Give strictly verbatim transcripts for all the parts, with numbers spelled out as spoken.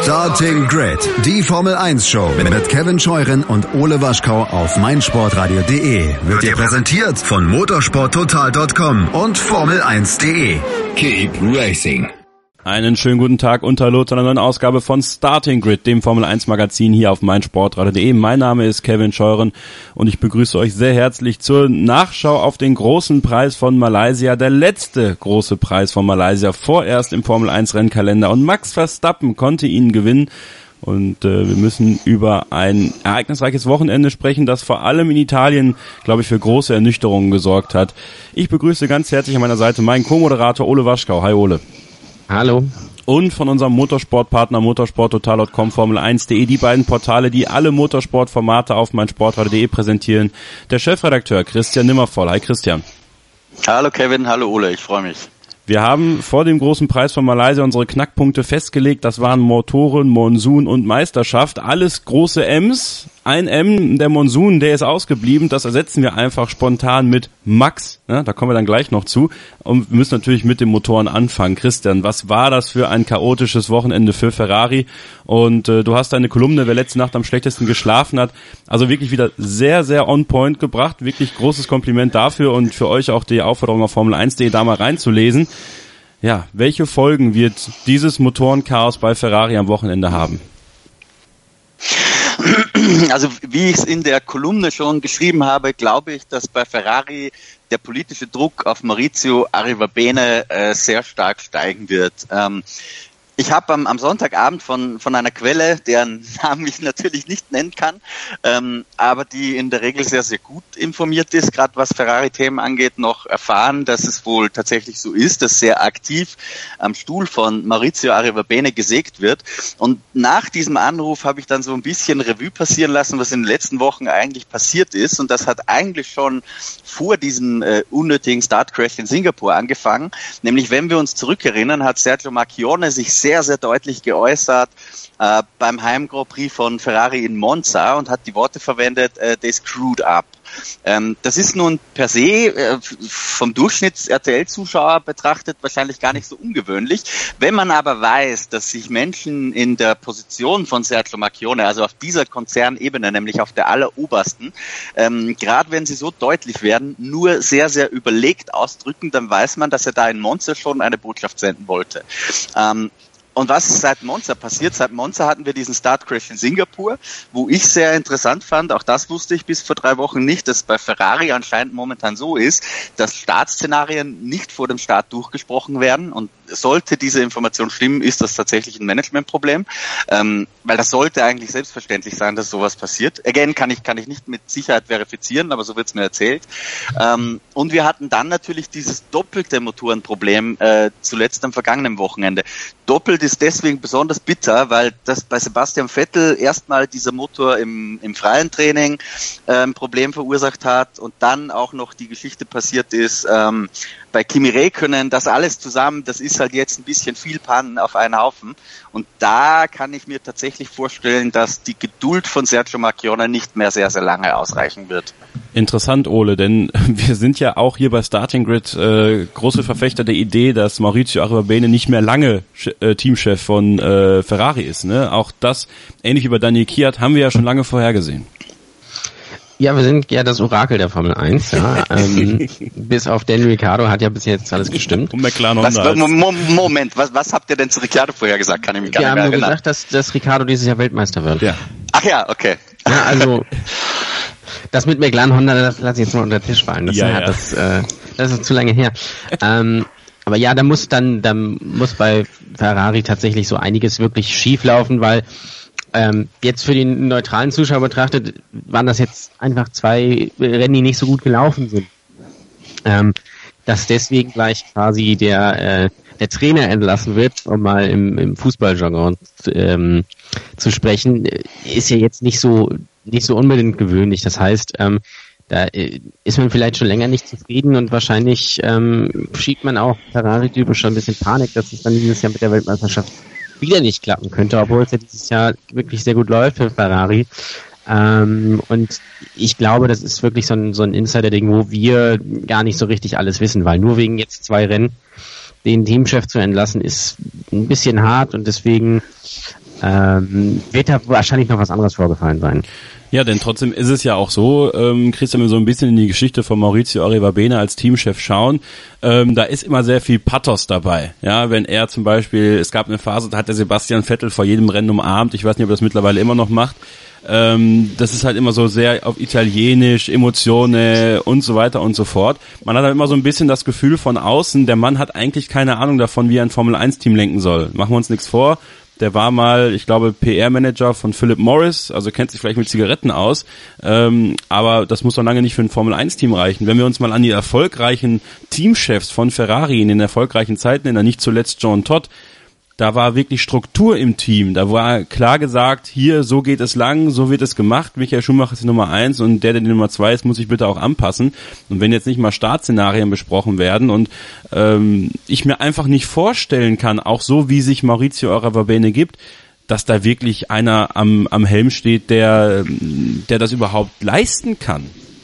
Starting Grid, die Formel eins Show mit Kevin Scheuren und Ole Waschkau auf meinsportradio punkt de wird dir präsentiert von motorsport total punkt com und formel eins punkt de. Keep racing. Einen schönen guten Tag und hallo zu einer neuen Ausgabe von Starting Grid, dem Formel eins Magazin hier auf meinsportradio punkt de. Mein Name ist Kevin Scheuren und ich begrüße euch sehr herzlich zur Nachschau auf den großen Preis von Malaysia, der letzte große Preis von Malaysia, vorerst im Formel eins Rennkalender, und Max Verstappen konnte ihn gewinnen. Und äh, wir müssen über ein ereignisreiches Wochenende sprechen, das vor allem in Italien, glaube ich, für große Ernüchterungen gesorgt hat. Ich begrüße ganz herzlich an meiner Seite meinen Co-Moderator Ole Waschkau. Hi Ole. Hallo. Und von unserem Motorsportpartner motorsport total punkt com, formel eins punkt de, die beiden Portale, die alle Motorsportformate auf meinsportradio punkt de präsentieren, der Chefredakteur Christian Nimmervoll. Hi Christian. Hallo Kevin, hallo Ole, ich freue mich. Wir haben vor dem großen Preis von Malaysia unsere Knackpunkte festgelegt. Das waren Motoren, Monsun und Meisterschaft. Alles große M's. Ein M, der Monsun, der ist ausgeblieben. Das ersetzen wir einfach spontan mit Max. Ja, da kommen wir dann gleich noch zu. Und wir müssen natürlich mit den Motoren anfangen. Christian, was war das für ein chaotisches Wochenende für Ferrari? Und äh, du hast deine Kolumne, wer letzte Nacht am schlechtesten geschlafen hat, also wirklich wieder sehr, sehr on point gebracht. Wirklich großes Kompliment dafür und für euch auch die Aufforderung auf formel eins punkt de da mal reinzulesen. Ja, welche Folgen wird dieses Motorenchaos bei Ferrari am Wochenende haben? Also wie ich es in der Kolumne schon geschrieben habe, glaube ich, dass bei Ferrari der politische Druck auf Maurizio Arrivabene äh, sehr stark steigen wird. Ähm, Ich habe am, am Sonntagabend von von einer Quelle, deren Namen ich natürlich nicht nennen kann, ähm, aber die in der Regel sehr, sehr gut informiert ist, gerade was Ferrari-Themen angeht, noch erfahren, dass es wohl tatsächlich so ist, dass sehr aktiv am Stuhl von Maurizio Arrivabene gesägt wird. Und nach diesem Anruf habe ich dann so ein bisschen Revue passieren lassen, was in den letzten Wochen eigentlich passiert ist. Und das hat eigentlich schon vor diesem äh, unnötigen Startcrash in Singapur angefangen. Nämlich, wenn wir uns zurückerinnern, hat Sergio Marchionne sich sehr sehr, sehr deutlich geäußert äh, beim Heim-Grand Prix von Ferrari in Monza und hat die Worte verwendet, äh, they screwed up. Ähm, das ist nun per se äh, vom Durchschnitts-R T L-Zuschauer betrachtet wahrscheinlich gar nicht so ungewöhnlich. Wenn man aber weiß, dass sich Menschen in der Position von Sergio Marchionne, also auf dieser Konzernebene, nämlich auf der allerobersten, ähm, gerade wenn sie so deutlich werden, nur sehr, sehr überlegt ausdrücken, dann weiß man, dass er da in Monza schon eine Botschaft senden wollte. Ähm, Und was ist seit Monza passiert? Seit Monza hatten wir diesen Startcrash in Singapur, wo ich sehr interessant fand, auch das wusste ich bis vor drei Wochen nicht, dass bei Ferrari anscheinend momentan so ist, dass Startszenarien nicht vor dem Start durchgesprochen werden. Und sollte diese Information stimmen, ist das tatsächlich ein Managementproblem, ähm, weil das sollte eigentlich selbstverständlich sein, dass sowas passiert. Again, kann ich, kann ich nicht mit Sicherheit verifizieren, aber so wird es mir erzählt. Ähm, und wir hatten dann natürlich dieses doppelte Motorenproblem äh, zuletzt am vergangenen Wochenende. Doppelt ist deswegen besonders bitter, weil das bei Sebastian Vettel erstmal dieser Motor im, im freien Training äh, ein Problem verursacht hat und dann auch noch die Geschichte passiert ist ähm, bei Kimi Räikkönen, das alles zusammen, das ist halt jetzt ein bisschen viel Pannen auf einen Haufen. Und da kann ich mir tatsächlich vorstellen, dass die Geduld von Sergio Marchionne nicht mehr sehr, sehr lange ausreichen wird. Interessant, Ole, denn wir sind ja auch hier bei Starting Grid äh, große Verfechter der Idee, dass Maurizio Arrivabene nicht mehr lange äh, Teamchef von äh, Ferrari ist. Ne? Auch das, ähnlich wie bei Daniel Kvyat, haben wir ja schon lange vorhergesehen. Ja, wir sind ja das Orakel der Formel eins. Ja. ähm, bis auf Daniel Ricciardo hat ja bis jetzt alles gestimmt. Und McLaren was, Moment, was, was habt ihr denn zu Ricciardo vorher gesagt? Kann ich mich gar wir nicht mehr haben nur erinnern. gesagt, dass, dass Ricciardo dieses Jahr Weltmeister wird. Ja. Ach ja, okay. Ja, also das mit McLaren Honda, das lasse ich jetzt mal unter den Tisch fallen. Das, ja, ja, ja. Das, äh, das ist zu lange her. ähm, aber ja, da muss dann, dann muss bei Ferrari tatsächlich so einiges wirklich schief laufen, weil Ähm, jetzt für den neutralen Zuschauer betrachtet, waren das jetzt einfach zwei Rennen, die nicht so gut gelaufen sind. Ähm, dass deswegen gleich quasi der, äh, der Trainer entlassen wird, um mal im, im Fußballjargon ähm, zu sprechen, ist ja jetzt nicht so nicht so unbedingt gewöhnlich. Das heißt, ähm, da äh, ist man vielleicht schon länger nicht zufrieden und wahrscheinlich ähm, schiebt man auch Ferrari-typisch schon ein bisschen Panik, dass es dann dieses Jahr mit der Weltmeisterschaft wieder nicht klappen könnte, obwohl es ja dieses Jahr wirklich sehr gut läuft für Ferrari. Ähm, und ich glaube, das ist wirklich so ein, so ein Insider-Ding, wo wir gar nicht so richtig alles wissen, weil nur wegen jetzt zwei Rennen den Teamchef zu entlassen, ist ein bisschen hart und deswegen ähm, wird da wahrscheinlich noch was anderes vorgefallen sein. Ja, denn trotzdem ist es ja auch so, ähm, Christian, wenn wir so ein bisschen in die Geschichte von Maurizio Arrivabene als Teamchef schauen, ähm, da ist immer sehr viel Pathos dabei. Ja, wenn er zum Beispiel, es gab eine Phase, da hat der Sebastian Vettel vor jedem Rennen umarmt, ich weiß nicht, ob er das mittlerweile immer noch macht. Ähm, das ist halt immer so sehr auf Italienisch, Emotionen und so weiter und so fort. Man hat halt immer so ein bisschen das Gefühl von außen, der Mann hat eigentlich keine Ahnung davon, wie er ein Formel eins Team lenken soll. Machen wir uns nichts vor. Der war mal, ich glaube, P R-Manager von Philip Morris, also kennt sich vielleicht mit Zigaretten aus, ähm, aber das muss doch lange nicht für ein Formel eins Team reichen. Wenn wir uns mal an die erfolgreichen Teamchefs von Ferrari in den erfolgreichen Zeiten erinnern, nicht zuletzt John Todt, da war wirklich Struktur im Team. Da war klar gesagt, hier, so geht es lang, so wird es gemacht. Michael Schumacher ist die Nummer eins und der, der die Nummer zwei ist, muss sich bitte auch anpassen. Und wenn jetzt nicht mal Startszenarien besprochen werden und ähm, ich mir einfach nicht vorstellen kann, auch so wie sich Maurizio Arrivabene gibt, dass da wirklich einer am, am Helm steht, der, der das überhaupt leisten kann.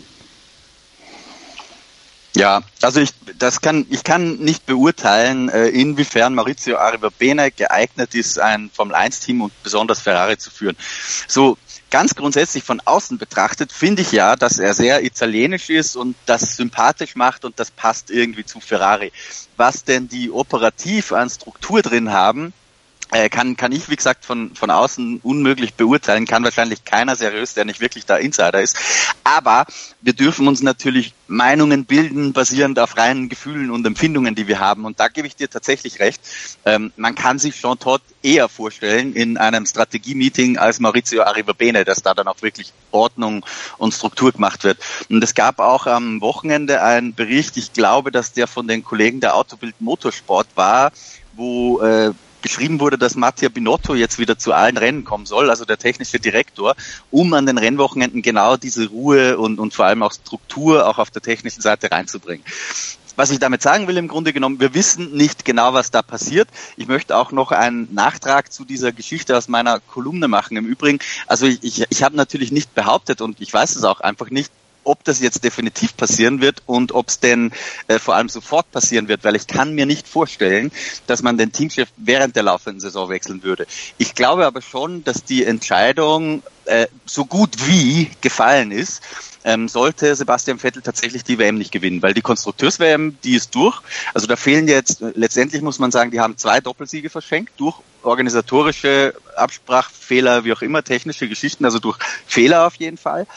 Ja, also ich das kann ich kann nicht beurteilen, äh, inwiefern Maurizio Arrivabene geeignet ist, ein Formel eins Team und besonders Ferrari zu führen. So ganz grundsätzlich von außen betrachtet finde ich ja, dass er sehr italienisch ist und das sympathisch macht und das passt irgendwie zu Ferrari. Was denn die operativ an Struktur drin haben, Äh, kann kann ich, wie gesagt, von von außen unmöglich beurteilen, kann wahrscheinlich keiner seriös, der nicht wirklich da Insider ist. Aber wir dürfen uns natürlich Meinungen bilden, basierend auf reinen Gefühlen und Empfindungen, die wir haben. Und da gebe ich dir tatsächlich recht. Ähm, man kann sich Jean Todt eher vorstellen in einem Strategie-Meeting als Maurizio Arrivabene, dass da dann auch wirklich Ordnung und Struktur gemacht wird. Und es gab auch am Wochenende einen Bericht, ich glaube, dass der von den Kollegen der Autobild Motorsport war, wo äh, geschrieben wurde, dass Mattia Binotto jetzt wieder zu allen Rennen kommen soll, also der technische Direktor, um an den Rennwochenenden genau diese Ruhe und, und vor allem auch Struktur auch auf der technischen Seite reinzubringen. Was ich damit sagen will, im Grunde genommen, wir wissen nicht genau, was da passiert. Ich möchte auch noch einen Nachtrag zu dieser Geschichte aus meiner Kolumne machen. Im Übrigen, also ich, ich, ich habe natürlich nicht behauptet und ich weiß es auch einfach nicht, ob das jetzt definitiv passieren wird und ob es denn äh, vor allem sofort passieren wird, weil ich kann mir nicht vorstellen, dass man den Teamchef während der laufenden Saison wechseln würde. Ich glaube aber schon, dass die Entscheidung äh, so gut wie gefallen ist, ähm, sollte Sebastian Vettel tatsächlich die W M nicht gewinnen, weil die Konstrukteurs-W M, die ist durch. Also da fehlen jetzt, letztendlich muss man sagen, die haben zwei Doppelsiege verschenkt durch organisatorische Absprachfehler, wie auch immer, technische Geschichten, also durch Fehler auf jeden Fall.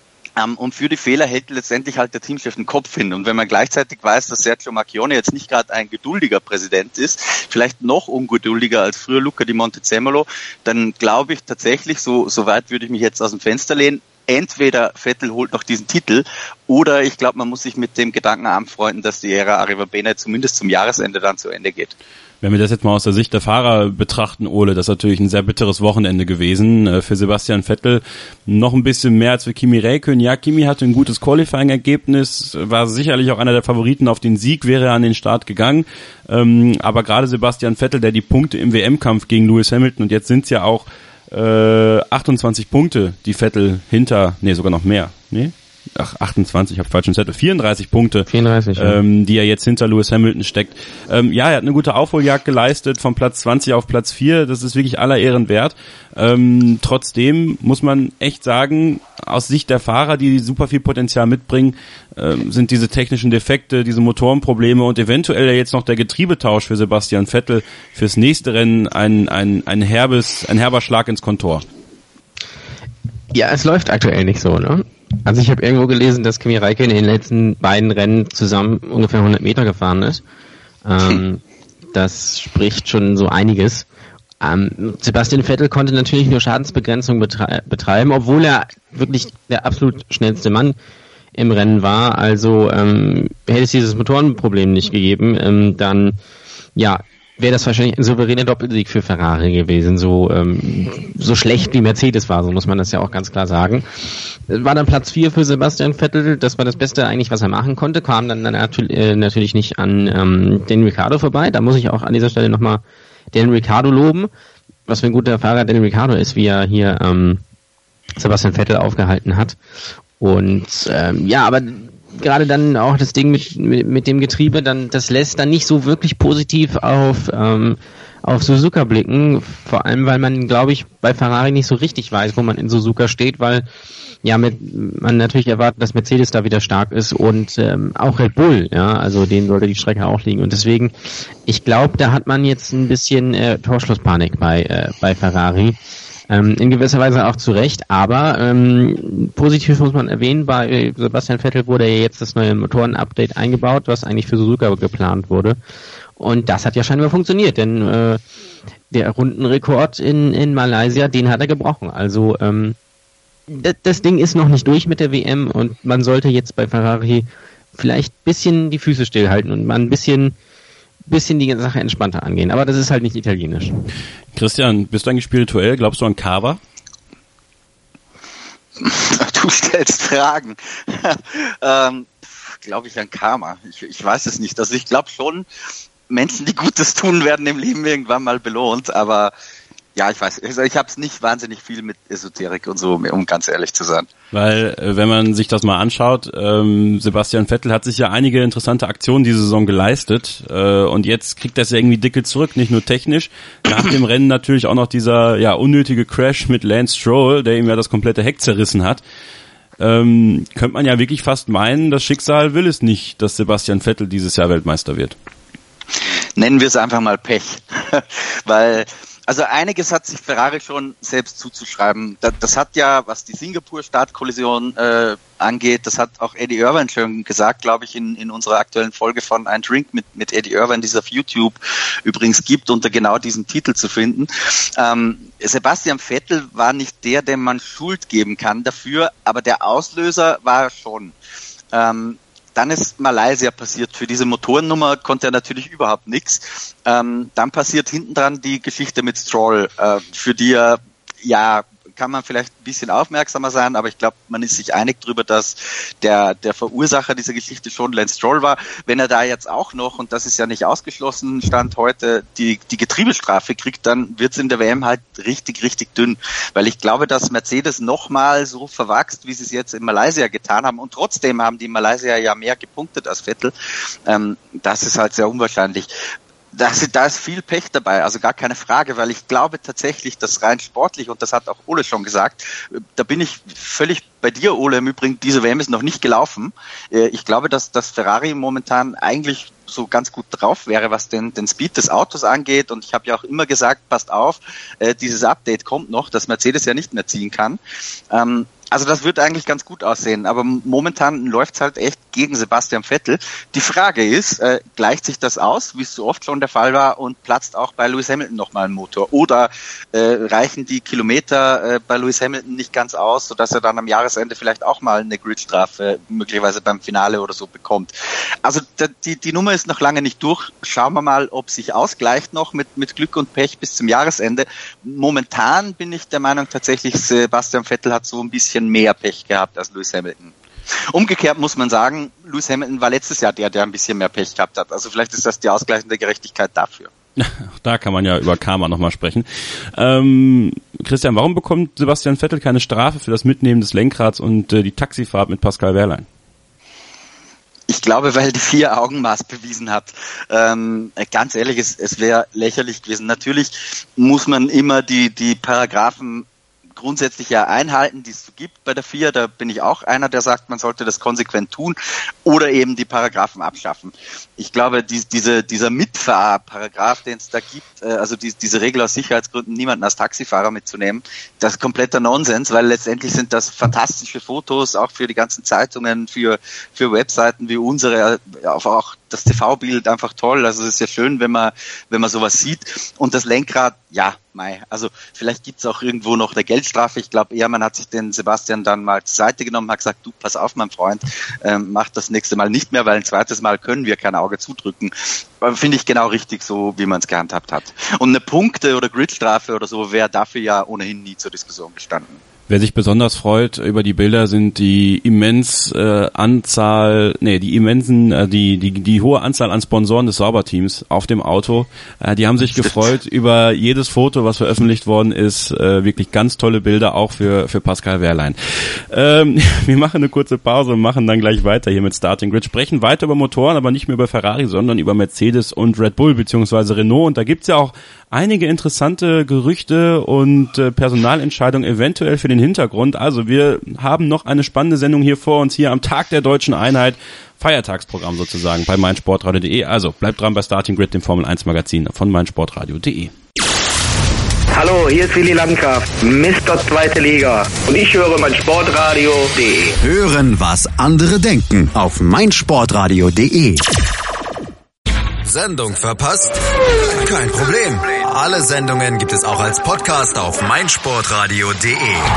Und für die Fehler hält letztendlich halt der Teamchef den Kopf hin. Und wenn man gleichzeitig weiß, dass Sergio Marchionne jetzt nicht gerade ein geduldiger Präsident ist, vielleicht noch ungeduldiger als früher Luca Di Montezemolo, dann glaube ich tatsächlich, so, so weit würde ich mich jetzt aus dem Fenster lehnen, entweder Vettel holt noch diesen Titel oder ich glaube, man muss sich mit dem Gedanken anfreunden, dass die Ära Arrivabene zumindest zum Jahresende dann zu Ende geht. Wenn wir das jetzt mal aus der Sicht der Fahrer betrachten, Ole, das ist natürlich ein sehr bitteres Wochenende gewesen für Sebastian Vettel. Noch ein bisschen mehr als für Kimi Räikkönen. Ja, Kimi hatte ein gutes Qualifying-Ergebnis, war sicherlich auch einer der Favoriten auf den Sieg, wäre er an den Start gegangen. Aber gerade Sebastian Vettel, der die Punkte im W M-Kampf gegen Lewis Hamilton, und jetzt sind es ja auch äh, achtundzwanzig Punkte, die Vettel hinter, nee, sogar noch mehr, nee? Ach, achtundzwanzig, ich habe falschen Zettel, vierunddreißig Punkte, vierunddreißig, ja. ähm, die er jetzt hinter Lewis Hamilton steckt. Ähm, ja, er hat eine gute Aufholjagd geleistet, von Platz zwanzig auf Platz vier, das ist wirklich aller Ehren wert. Ähm, trotzdem muss man echt sagen, aus Sicht der Fahrer, die super viel Potenzial mitbringen, ähm, sind diese technischen Defekte, diese Motorenprobleme und eventuell jetzt noch der Getriebetausch für Sebastian Vettel fürs nächste Rennen ein, ein, ein herbes, ein herber Schlag ins Kontor. Ja, es läuft aktuell nicht so, ne? Also ich habe irgendwo gelesen, dass Kimi Räikkönen in den letzten beiden Rennen zusammen ungefähr hundert Meter gefahren ist. Ähm, das spricht schon so einiges. Ähm, Sebastian Vettel konnte natürlich nur Schadensbegrenzung betre- betreiben, obwohl er wirklich der absolut schnellste Mann im Rennen war. Also ähm, hätte es dieses Motorenproblem nicht gegeben, ähm, dann ja wäre das wahrscheinlich ein souveräner Doppelsieg für Ferrari gewesen, so ähm, so schlecht wie Mercedes war, so muss man das ja auch ganz klar sagen. War dann Platz vier für Sebastian Vettel, das war das Beste eigentlich, was er machen konnte, kam dann natür- äh, natürlich nicht an ähm, Daniel Ricciardo vorbei, da muss ich auch an dieser Stelle nochmal Daniel Ricciardo loben, was für ein guter Fahrer Daniel Ricciardo ist, wie er hier ähm, Sebastian Vettel aufgehalten hat. Und ähm, ja, aber gerade dann auch das Ding mit, mit mit dem Getriebe, dann das lässt dann nicht so wirklich positiv auf ähm, auf Suzuka blicken, vor allem weil man, glaube ich, bei Ferrari nicht so richtig weiß, wo man in Suzuka steht, weil ja mit man natürlich erwartet, dass Mercedes da wieder stark ist und ähm, auch Red Bull, ja, also denen sollte die Strecke auch liegen und deswegen, ich glaube, da hat man jetzt ein bisschen äh, Torschlusspanik bei äh, bei Ferrari. Ähm, in gewisser Weise auch zu Recht, aber ähm, positiv muss man erwähnen, bei Sebastian Vettel wurde ja jetzt das neue Motoren-Update eingebaut, was eigentlich für Suzuka geplant wurde. Und das hat ja scheinbar funktioniert, denn äh, der Rundenrekord in, in Malaysia, den hat er gebrochen. Also ähm, das, das Ding ist noch nicht durch mit der W M und man sollte jetzt bei Ferrari vielleicht ein bisschen die Füße stillhalten und mal ein bisschen bisschen die Sache entspannter angehen. Aber das ist halt nicht italienisch. Christian, bist du eigentlich spirituell? Glaubst du an Carver? Du stellst Fragen. ähm, glaube ich an Karma? Ich, ich weiß es nicht. Also ich glaube schon, Menschen, die Gutes tun, werden im Leben irgendwann mal belohnt. Aber ja, ich weiß, also ich habe es nicht wahnsinnig viel mit Esoterik und so, um ganz ehrlich zu sein. Weil, äh, wenn man sich das mal anschaut, ähm, Sebastian Vettel hat sich ja einige interessante Aktionen diese Saison geleistet äh, und jetzt kriegt er es ja irgendwie dicke zurück, nicht nur technisch. Nach dem Rennen natürlich auch noch dieser ja unnötige Crash mit Lance Stroll, der ihm ja das komplette Heck zerrissen hat. Ähm, könnte man ja wirklich fast meinen, das Schicksal will es nicht, dass Sebastian Vettel dieses Jahr Weltmeister wird. Nennen wir es einfach mal Pech, weil also einiges hat sich Ferrari schon selbst zuzuschreiben. Das hat ja, was die Singapur-Startkollision äh, angeht, das hat auch Eddie Irvine schon gesagt, glaube ich, in, in unserer aktuellen Folge von Ein Drink mit, mit Eddie Irvine, die es auf YouTube übrigens gibt, unter genau diesem Titel zu finden. Ähm, Sebastian Vettel war nicht der, dem man Schuld geben kann dafür, aber der Auslöser war er schon. Ähm, Dann ist Malaysia passiert. Für diese Motorennummer konnte er natürlich überhaupt nichts. Ähm, dann passiert hinten dran die Geschichte mit Stroll, äh, für die er, ja, kann man vielleicht ein bisschen aufmerksamer sein, aber ich glaube, man ist sich einig darüber, dass der der Verursacher dieser Geschichte schon Lance Stroll war. Wenn er da jetzt auch noch, und das ist ja nicht ausgeschlossen, Stand heute, die die Getriebestrafe kriegt, dann wird es in der W M halt richtig, richtig dünn. Weil ich glaube, dass Mercedes nochmal so verwachst, wie sie es jetzt in Malaysia getan haben, und trotzdem haben die Malaysier ja mehr gepunktet als Vettel. Ähm, das ist halt sehr unwahrscheinlich. Das, da ist viel Pech dabei, also gar keine Frage, weil ich glaube tatsächlich, dass rein sportlich, und das hat auch Ole schon gesagt, da bin ich völlig bei dir, Ole, im Übrigen, diese W M ist noch nicht gelaufen. Ich glaube, dass, dass Ferrari momentan eigentlich so ganz gut drauf wäre, was den, den Speed des Autos angeht, und ich habe ja auch immer gesagt, passt auf, dieses Update kommt noch, dass Mercedes ja nicht mehr ziehen kann. Also das wird eigentlich ganz gut aussehen, aber momentan läuft's halt echt gegen Sebastian Vettel. Die Frage ist, äh, gleicht sich das aus, wie es so oft schon der Fall war, und platzt auch bei Lewis Hamilton nochmal ein Motor? Oder äh, reichen die Kilometer äh, bei Lewis Hamilton nicht ganz aus, sodass er dann am Jahresende vielleicht auch mal eine Gridstrafe möglicherweise beim Finale oder so bekommt? Also die, die Nummer ist noch lange nicht durch. Schauen wir mal, ob sich ausgleicht noch mit, mit Glück und Pech bis zum Jahresende. Momentan bin ich der Meinung tatsächlich, Sebastian Vettel hat so ein bisschen mehr Pech gehabt als Lewis Hamilton. Umgekehrt muss man sagen, Lewis Hamilton war letztes Jahr der, der ein bisschen mehr Pech gehabt hat. Also vielleicht ist das die ausgleichende Gerechtigkeit dafür. Da kann man ja über Karma nochmal sprechen. Ähm, Christian, warum bekommt Sebastian Vettel keine Strafe für das Mitnehmen des Lenkrads und äh, die Taxifahrt mit Pascal Wehrlein? Ich glaube, weil die vier Augenmaß bewiesen hat. Ähm, ganz ehrlich, es, es wäre lächerlich gewesen. Natürlich muss man immer die, die Paragraphen grundsätzlich ja einhalten, die es so gibt bei der F I A. Da bin ich auch einer, der sagt, man sollte das konsequent tun oder eben die Paragraphen abschaffen. Ich glaube, die, diese, dieser Mitfahrparagraph, den es da gibt, äh, also die, diese Regel aus Sicherheitsgründen, niemanden als Taxifahrer mitzunehmen, das ist kompletter Nonsens, weil letztendlich sind das fantastische Fotos, auch für die ganzen Zeitungen, für, für Webseiten wie unsere, auch das T V-Bild einfach toll. Also es ist ja schön, wenn man, wenn man sowas sieht. Und das Lenkrad, ja, mei. Also vielleicht gibt's auch irgendwo noch eine Geldstrafe. Ich glaube eher, man hat sich den Sebastian dann mal zur Seite genommen, hat gesagt, du, pass auf, mein Freund, ähm, mach das nächste Mal nicht mehr, weil ein zweites Mal können wir kein Auge zudrücken. Finde ich genau richtig, so wie man es gehandhabt hat. Und eine Punkte- oder Gridstrafe oder so wäre dafür ja ohnehin nie zur Diskussion gestanden. Wer sich besonders freut über die Bilder, sind die immens äh, Anzahl, nee, die immensen, äh, die die die hohe Anzahl an Sponsoren des Sauberteams auf dem Auto. Äh, die haben sich gefreut über jedes Foto, was veröffentlicht worden ist. Äh, wirklich ganz tolle Bilder, auch für für Pascal Wehrlein. Ähm, wir machen eine kurze Pause und machen dann gleich weiter hier mit Starting Grid. Sprechen weiter über Motoren, aber nicht mehr über Ferrari, sondern über Mercedes und Red Bull beziehungsweise Renault. Und da gibt's ja auch einige interessante Gerüchte und äh, Personalentscheidungen eventuell für den Hintergrund. Also wir haben noch eine spannende Sendung hier vor uns, hier am Tag der Deutschen Einheit. Feiertagsprogramm sozusagen bei meinsportradio punkt de. Also bleibt dran bei Starting Grid, dem Formel eins Magazin von meinsportradio punkt de. Hallo, hier ist Willi Landgraf, Mister Zweite Liga. Und ich höre meinsportradio punkt de. Hören, was andere denken auf meinsportradio punkt de. Sendung verpasst? Kein Problem. Alle Sendungen gibt es auch als Podcast auf meinsportradio punkt de.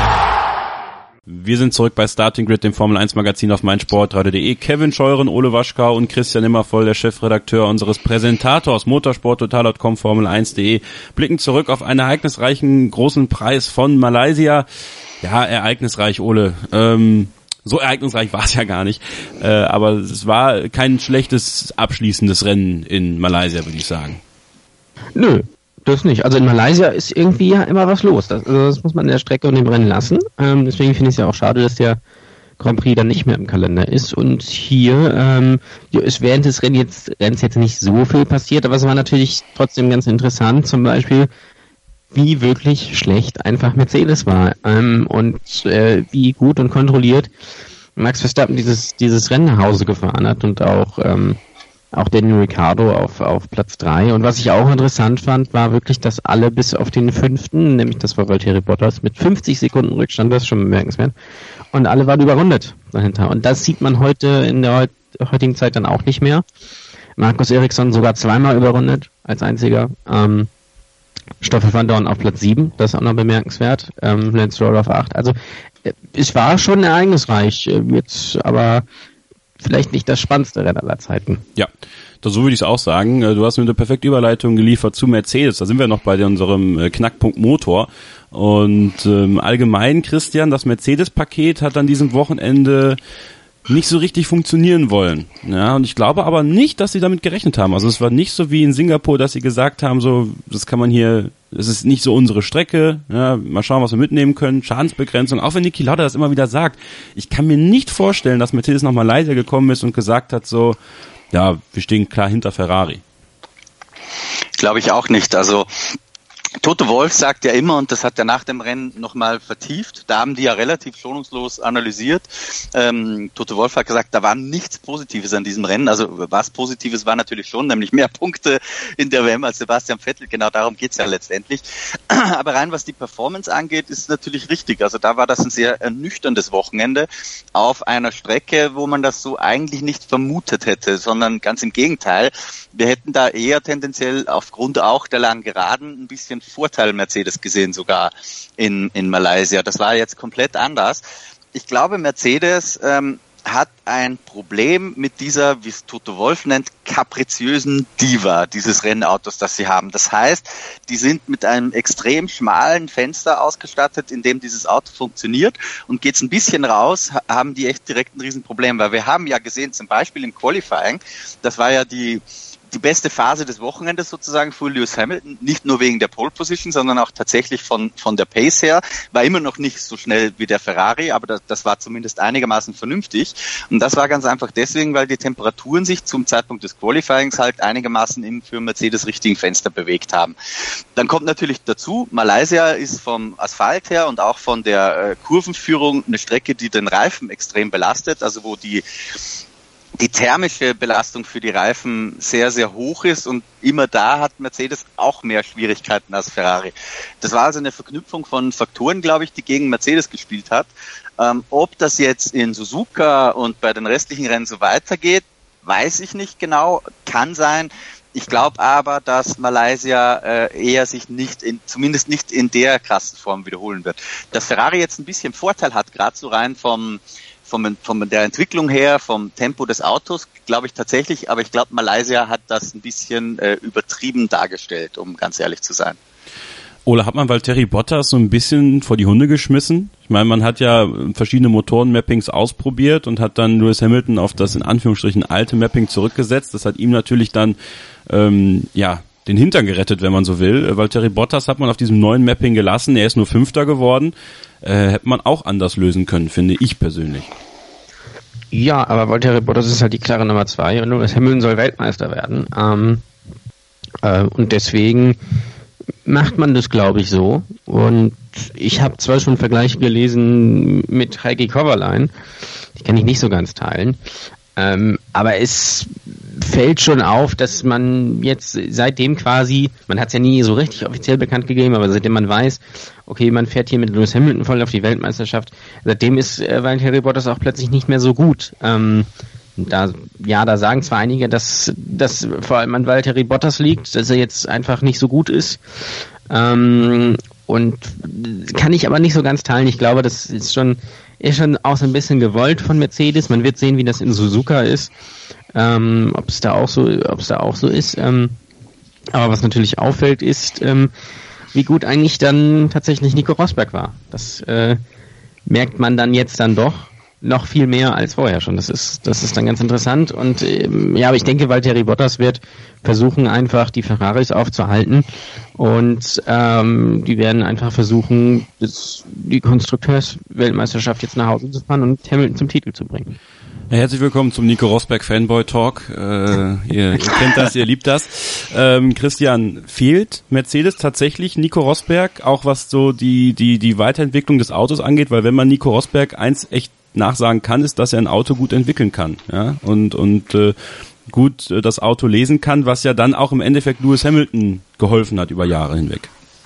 Wir sind zurück bei Starting Grid, dem Formel eins Magazin auf meinsportradio punkt de. Kevin Scheuren, Ole Waschkau und Christian Immervoll, der Chefredakteur unseres Präsentators motorsporttotal punkt com, Formel eins punkt de, blicken zurück auf einen ereignisreichen großen Preis von Malaysia. Ja, ereignisreich, Ole. Ähm, so ereignisreich war es ja gar nicht. Äh, aber es war kein schlechtes abschließendes Rennen in Malaysia, würde ich sagen. Nö, das nicht. Also in Malaysia ist irgendwie ja immer was los. Das, also das muss man in der Strecke und dem Rennen lassen. Ähm, deswegen finde ich es ja auch schade, dass der Grand Prix dann nicht mehr im Kalender ist. Und hier ähm, ja, ist während des Rennens jetzt, Rennens jetzt nicht so viel passiert, aber es war natürlich trotzdem ganz interessant. Zum Beispiel, wie wirklich schlecht einfach Mercedes war ähm, und äh, wie gut und kontrolliert Max Verstappen dieses dieses Rennen nach Hause gefahren hat und auch ähm, auch Daniel Ricciardo auf auf Platz drei. Und was ich auch interessant fand, war wirklich, dass alle bis auf den fünften, nämlich das war Valtteri Bottas, mit fünfzig Sekunden Rückstand, das ist schon bemerkenswert, und alle waren überrundet dahinter. Und das sieht man heute in der heutigen Zeit dann auch nicht mehr. Markus Ericsson sogar zweimal überrundet als einziger. Ähm, Stoffel van Dorn auf Platz sieben, das ist auch noch bemerkenswert. Ähm, Lance Stroll auf acht. Also äh, es war schon ereignisreich, äh, jetzt aber vielleicht nicht das spannendste Rennen aller Zeiten. Ja, das, so würde ich es auch sagen. Du hast mir eine perfekte Überleitung geliefert zu Mercedes. Da sind wir noch bei unserem äh, Knackpunkt Motor. Und ähm, allgemein, Christian, das Mercedes-Paket hat an diesem Wochenende nicht so richtig funktionieren wollen. Ja, und ich glaube aber nicht, dass sie damit gerechnet haben. Also es war nicht so wie in Singapur, dass sie gesagt haben, so, das kann man hier, das ist nicht so unsere Strecke, ja, mal schauen, was wir mitnehmen können, Schadensbegrenzung, auch wenn Niki Lauda das immer wieder sagt. Ich kann mir nicht vorstellen, dass Mercedes nach Malaysia gekommen ist und gesagt hat, so, ja, wir stehen klar hinter Ferrari. Glaube ich auch nicht. Also Toto Wolff sagt ja immer, und das hat er nach dem Rennen nochmal vertieft, da haben die ja relativ schonungslos analysiert. Ähm, Toto Wolff hat gesagt, da war nichts Positives an diesem Rennen. Also was Positives war natürlich schon, nämlich mehr Punkte in der W M als Sebastian Vettel. Genau darum geht's ja letztendlich. Aber rein was die Performance angeht, ist natürlich richtig. Also da war das ein sehr ernüchterndes Wochenende auf einer Strecke, wo man das so eigentlich nicht vermutet hätte, sondern ganz im Gegenteil. Wir hätten da eher tendenziell aufgrund auch der langen Geraden ein bisschen Vorteil Mercedes gesehen sogar in in Malaysia. Das war jetzt komplett anders. Ich glaube, Mercedes ähm, hat ein Problem mit dieser, wie es Toto Wolff nennt, kapriziösen Diva dieses Rennautos, das sie haben. Das heißt, die sind mit einem extrem schmalen Fenster ausgestattet, in dem dieses Auto funktioniert, und geht's ein bisschen raus, haben die echt direkt ein Riesenproblem, weil wir haben ja gesehen, zum Beispiel im Qualifying, das war ja die die beste Phase des Wochenendes sozusagen für Lewis Hamilton, nicht nur wegen der Pole Position, sondern auch tatsächlich von von der Pace her, war immer noch nicht so schnell wie der Ferrari, aber das, das war zumindest einigermaßen vernünftig, und das war ganz einfach deswegen, weil die Temperaturen sich zum Zeitpunkt des Qualifyings halt einigermaßen im für Mercedes richtigen Fenster bewegt haben. Dann kommt natürlich dazu, Malaysia ist vom Asphalt her und auch von der äh, Kurvenführung eine Strecke, die den Reifen extrem belastet, also wo die die thermische Belastung für die Reifen sehr, sehr hoch ist, und immer da hat Mercedes auch mehr Schwierigkeiten als Ferrari. Das war also eine Verknüpfung von Faktoren, glaube ich, die gegen Mercedes gespielt hat. Ähm, ob das jetzt in Suzuka und bei den restlichen Rennen so weitergeht, weiß ich nicht genau, kann sein. Ich glaube aber, dass Malaysia äh, eher sich nicht, in, zumindest nicht in der krassen Form wiederholen wird. Dass Ferrari jetzt ein bisschen Vorteil hat, gerade so rein vom Von, von der Entwicklung her, vom Tempo des Autos, glaube ich tatsächlich, aber ich glaube, Malaysia hat das ein bisschen äh, übertrieben dargestellt, um ganz ehrlich zu sein. Ole, hat man Valtteri Bottas so ein bisschen vor die Hunde geschmissen? Ich meine, man hat ja verschiedene Motoren-Mappings ausprobiert und hat dann Lewis Hamilton auf das in Anführungsstrichen alte Mapping zurückgesetzt. Das hat ihm natürlich dann ähm, ja den Hintern gerettet, wenn man so will. Valtteri Bottas hat man auf diesem neuen Mapping gelassen. Er ist nur Fünfter geworden. Äh, hätte man auch anders lösen können, finde ich persönlich. Ja, aber Valtteri Bottas ist halt die klare Nummer zwei und Lewis Hamilton soll Weltmeister werden. Ähm, äh, und deswegen macht man das, glaube ich, so. Und ich habe zwar schon Vergleiche gelesen mit Heikki Kovalainen, die kann ich nicht so ganz teilen, ähm, aber es fällt schon auf, dass man jetzt seitdem quasi, man hat es ja nie so richtig offiziell bekannt gegeben, aber seitdem man weiß, okay, man fährt hier mit Lewis Hamilton voll auf die Weltmeisterschaft, seitdem ist äh, Valtteri Bottas auch plötzlich nicht mehr so gut. Ähm, Da, ja, da sagen zwar einige, dass das vor allem an Valtteri Bottas liegt, dass er jetzt einfach nicht so gut ist. Ähm, und kann ich aber nicht so ganz teilen. Ich glaube, das ist schon, ist schon auch so ein bisschen gewollt von Mercedes. Man wird sehen, wie das in Suzuka ist. Ähm, ob es da auch so, ob es da auch so ist. Ähm, aber was natürlich auffällt, ist, ähm, wie gut eigentlich dann tatsächlich Nico Rosberg war. Das äh, merkt man dann jetzt dann doch noch viel mehr als vorher schon. Das ist, das ist dann ganz interessant. Und ähm, ja, aber ich denke, Valtteri Bottas wird versuchen, einfach die Ferraris aufzuhalten. Und ähm, die werden einfach versuchen, das, die Konstrukteursweltmeisterschaft jetzt nach Hause zu fahren und Hamilton zum Titel zu bringen. Ja, herzlich willkommen zum Nico Rosberg Fanboy Talk. Äh, ihr, ihr kennt das, ihr liebt das. Ähm, Christian, fehlt Mercedes tatsächlich Nico Rosberg, auch was so die die die Weiterentwicklung des Autos angeht? Weil wenn man Nico Rosberg eins echt nachsagen kann, ist, dass er ein Auto gut entwickeln kann, ja, und und äh, gut äh, das Auto lesen kann, was ja dann auch im Endeffekt Lewis Hamilton geholfen hat über Jahre hinweg.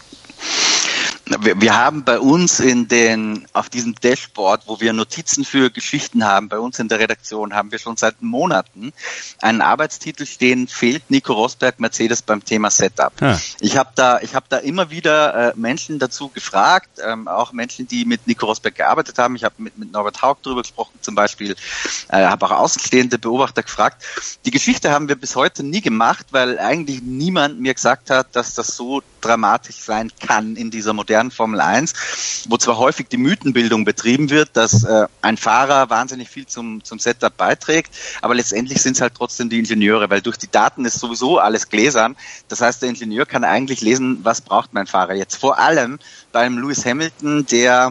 Wir, wir haben bei uns in den, auf diesem Dashboard, wo wir Notizen für Geschichten haben, bei uns in der Redaktion haben wir schon seit Monaten einen Arbeitstitel stehen, fehlt Nico Rosberg Mercedes beim Thema Setup. Ah. Ich habe da, ich habe da immer wieder äh, Menschen dazu gefragt, ähm, auch Menschen, die mit Nico Rosberg gearbeitet haben. Ich habe mit, mit Norbert Haug darüber gesprochen, zum Beispiel, äh, habe auch außenstehende Beobachter gefragt. Die Geschichte haben wir bis heute nie gemacht, weil eigentlich niemand mir gesagt hat, dass das so dramatisch sein kann in dieser modernen Formel eins, wo zwar häufig die Mythenbildung betrieben wird, dass äh, ein Fahrer wahnsinnig viel zum zum Setup beiträgt, aber letztendlich sind es halt trotzdem die Ingenieure, weil durch die Daten ist sowieso alles gläsern. Das heißt, der Ingenieur kann eigentlich lesen, was braucht mein Fahrer jetzt. Vor allem beim Lewis Hamilton, der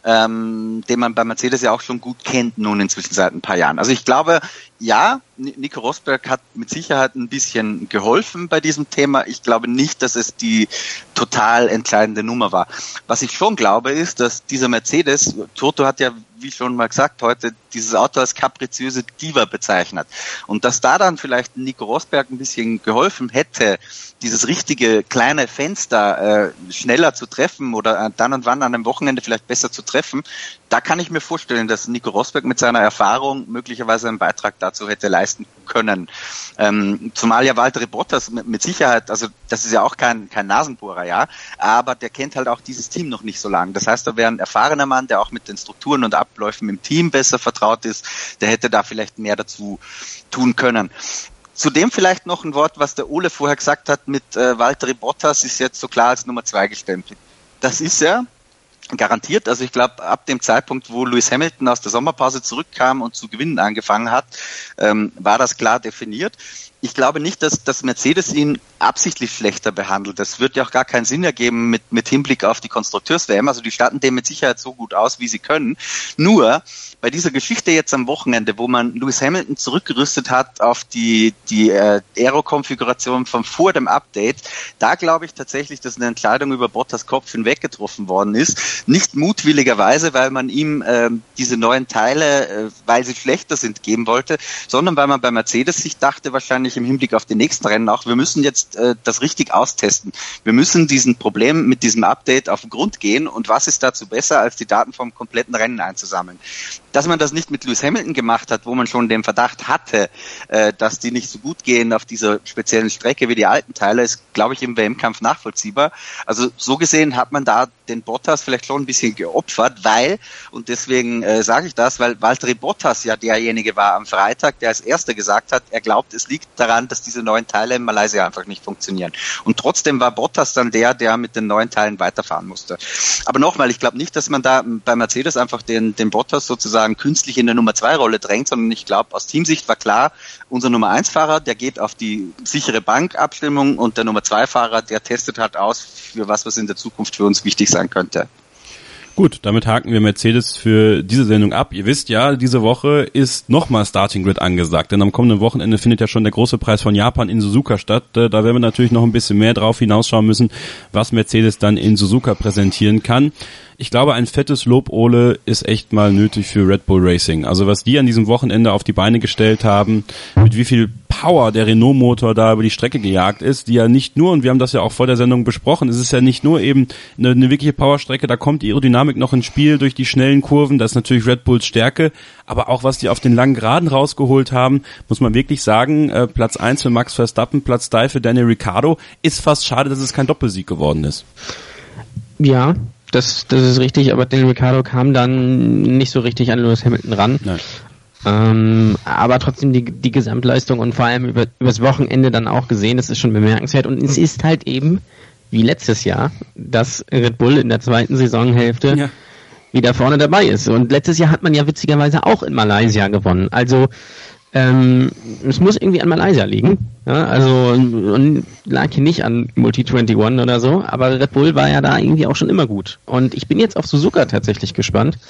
ähm, den man bei Mercedes ja auch schon gut kennt, nun inzwischen seit ein paar Jahren. Also ich glaube, ja, Nico Rosberg hat mit Sicherheit ein bisschen geholfen bei diesem Thema. Ich glaube nicht, dass es die total entscheidende Nummer war. Was ich schon glaube, ist, dass dieser Mercedes, Toto hat ja, wie schon mal gesagt, heute dieses Auto als kapriziöse Diva bezeichnet. Und dass da dann vielleicht Nico Rosberg ein bisschen geholfen hätte, dieses richtige kleine Fenster äh, schneller zu treffen oder dann und wann an einem Wochenende vielleicht besser zu treffen, da kann ich mir vorstellen, dass Nico Rosberg mit seiner Erfahrung möglicherweise einen Beitrag dazu hätte leisten können. Ähm, zumal ja Valtteri Bottas mit, mit Sicherheit, also das ist ja auch kein kein Nasenbohrer, ja, aber der kennt halt auch dieses Team noch nicht so lange. Das heißt, da wäre ein erfahrener Mann, der auch mit den Strukturen und Abläufen im Team besser vertraut ist, der hätte da vielleicht mehr dazu tun können. Zudem vielleicht noch ein Wort, was der Ole vorher gesagt hat mit äh, Valtteri Bottas ist jetzt so klar als Nummer zwei gestempelt. Das ist er. Garantiert, also ich glaube, ab dem Zeitpunkt, wo Lewis Hamilton aus der Sommerpause zurückkam und zu gewinnen angefangen hat, ähm, war das klar definiert. Ich glaube nicht, dass, dass Mercedes ihn absichtlich schlechter behandelt. Das wird ja auch gar keinen Sinn ergeben mit, mit Hinblick auf die Konstrukteurs-W M. Also die statten dem mit Sicherheit so gut aus, wie sie können. Nur bei dieser Geschichte jetzt am Wochenende, wo man Lewis Hamilton zurückgerüstet hat auf die, die äh, Aero-Konfiguration von vor dem Update, da glaube ich tatsächlich, dass eine Entscheidung über Bottas Kopf hinweg getroffen worden ist. Nicht mutwilligerweise, weil man ihm äh, diese neuen Teile, äh, weil sie schlechter sind, geben wollte, sondern weil man bei Mercedes sich dachte, wahrscheinlich im Hinblick auf die nächsten Rennen auch, wir müssen jetzt äh, das richtig austesten. Wir müssen diesen Problem mit diesem Update auf den Grund gehen und was ist dazu besser, als die Daten vom kompletten Rennen einzusammeln. Dass man das nicht mit Lewis Hamilton gemacht hat, wo man schon den Verdacht hatte, äh, dass die nicht so gut gehen auf dieser speziellen Strecke wie die alten Teile, ist, glaube ich, im W M-Kampf nachvollziehbar. Also so gesehen hat man da den Bottas vielleicht schon ein bisschen geopfert, weil, und deswegen äh, sage ich das, weil Valtteri Bottas ja derjenige war am Freitag, der als Erster gesagt hat, er glaubt, es liegt daran, dass diese neuen Teile in Malaysia einfach nicht funktionieren. Und trotzdem war Bottas dann der, der mit den neuen Teilen weiterfahren musste. Aber nochmal, ich glaube nicht, dass man da bei Mercedes einfach den, den Bottas sozusagen künstlich in der Nummer zwei Rolle drängt, sondern ich glaube, aus Teamsicht war klar, unser Nummer eins Fahrer, der geht auf die sichere Bankabstimmung und der Nummer zwei Fahrer, der testet halt aus, für was, was in der Zukunft für uns wichtig sein könnte. Gut, damit haken wir Mercedes für diese Sendung ab. Ihr wisst ja, diese Woche ist nochmal Starting Grid angesagt, denn am kommenden Wochenende findet ja schon der große Preis von Japan in Suzuka statt. Da werden wir natürlich noch ein bisschen mehr drauf hinausschauen müssen, was Mercedes dann in Suzuka präsentieren kann. Ich glaube, ein fettes Lob, Ole, ist echt mal nötig für Red Bull Racing. Also was die an diesem Wochenende auf die Beine gestellt haben, mit wie viel Power der Renault-Motor da über die Strecke gejagt ist, die ja nicht nur, und wir haben das ja auch vor der Sendung besprochen, es ist ja nicht nur eben eine, eine wirkliche Powerstrecke, da kommt die Aerodynamik noch ins Spiel durch die schnellen Kurven, das ist natürlich Red Bulls Stärke, aber auch was die auf den langen Geraden rausgeholt haben, muss man wirklich sagen, äh, Platz eins für Max Verstappen, Platz drei für Daniel Ricciardo, ist fast schade, dass es kein Doppelsieg geworden ist. Ja, Das, das ist richtig, aber Daniel Ricciardo kam dann nicht so richtig an Lewis Hamilton ran. Nein. Ähm, aber trotzdem die, die Gesamtleistung und vor allem über, übers Wochenende dann auch gesehen, das ist schon bemerkenswert. Und es ist halt eben, wie letztes Jahr, dass Red Bull in der zweiten Saisonhälfte ja. wieder vorne dabei ist. Und letztes Jahr hat man ja witzigerweise auch in Malaysia gewonnen. Also Ähm, es muss irgendwie an Malaysia liegen, ja, also und lag hier nicht an Multi einundzwanzig oder so, aber Red Bull war ja da irgendwie auch schon immer gut. Und ich bin jetzt auf Suzuka tatsächlich gespannt,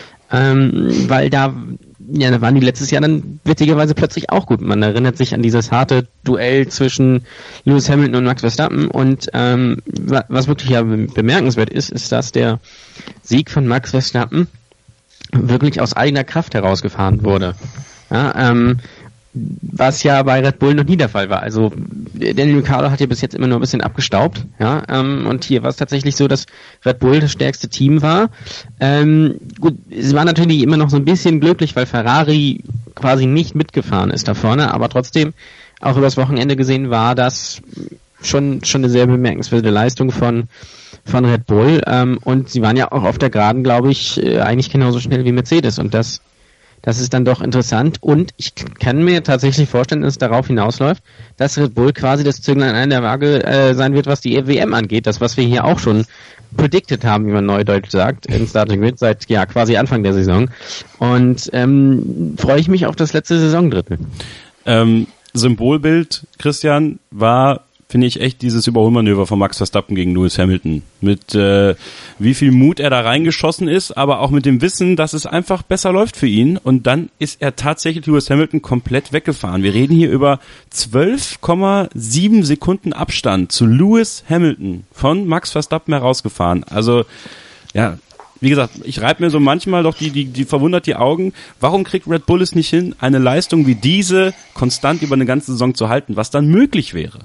ähm, weil da, ja, da waren die letztes Jahr dann witzigerweise plötzlich auch gut. Man erinnert sich an dieses harte Duell zwischen Lewis Hamilton und Max Verstappen und ähm, was wirklich ja bemerkenswert ist, ist, dass der Sieg von Max Verstappen wirklich aus eigener Kraft herausgefahren wurde. Ja, ähm, was ja bei Red Bull noch nie der Fall war. Also Daniel Ricciardo hat ja bis jetzt immer nur ein bisschen abgestaubt, ja, ähm, und hier war es tatsächlich so, dass Red Bull das stärkste Team war. Ähm, gut, es war natürlich immer noch so ein bisschen glücklich, weil Ferrari quasi nicht mitgefahren ist da vorne, aber trotzdem auch übers Wochenende gesehen war das schon schon eine sehr bemerkenswerte Leistung von von Red Bull, ähm, und sie waren ja auch auf der Geraden, glaube ich, äh, eigentlich genauso schnell wie Mercedes, und das Das ist dann doch interessant, und ich kann mir tatsächlich vorstellen, dass es darauf hinausläuft, dass Red Bull quasi das Zünglein an der Waage äh, sein wird, was die W M angeht. Das, was wir hier auch schon predicted haben, wie man neudeutsch sagt, in Starting Grid seit ja quasi Anfang der Saison. Und ähm, freue ich mich auf das letzte Saisondrittel. Ähm, Symbolbild, Christian, war, finde ich, echt dieses Überholmanöver von Max Verstappen gegen Lewis Hamilton. Mit äh, wie viel Mut er da reingeschossen ist, aber auch mit dem Wissen, dass es einfach besser läuft für ihn. Und dann ist er tatsächlich Lewis Hamilton komplett weggefahren. Wir reden hier über zwölf Komma sieben Sekunden Abstand zu Lewis Hamilton von Max Verstappen herausgefahren. Also, ja, wie gesagt, ich reibe mir so manchmal doch die, die, die verwundert die Augen. Warum kriegt Red Bull es nicht hin, eine Leistung wie diese konstant über eine ganze Saison zu halten, was dann möglich wäre?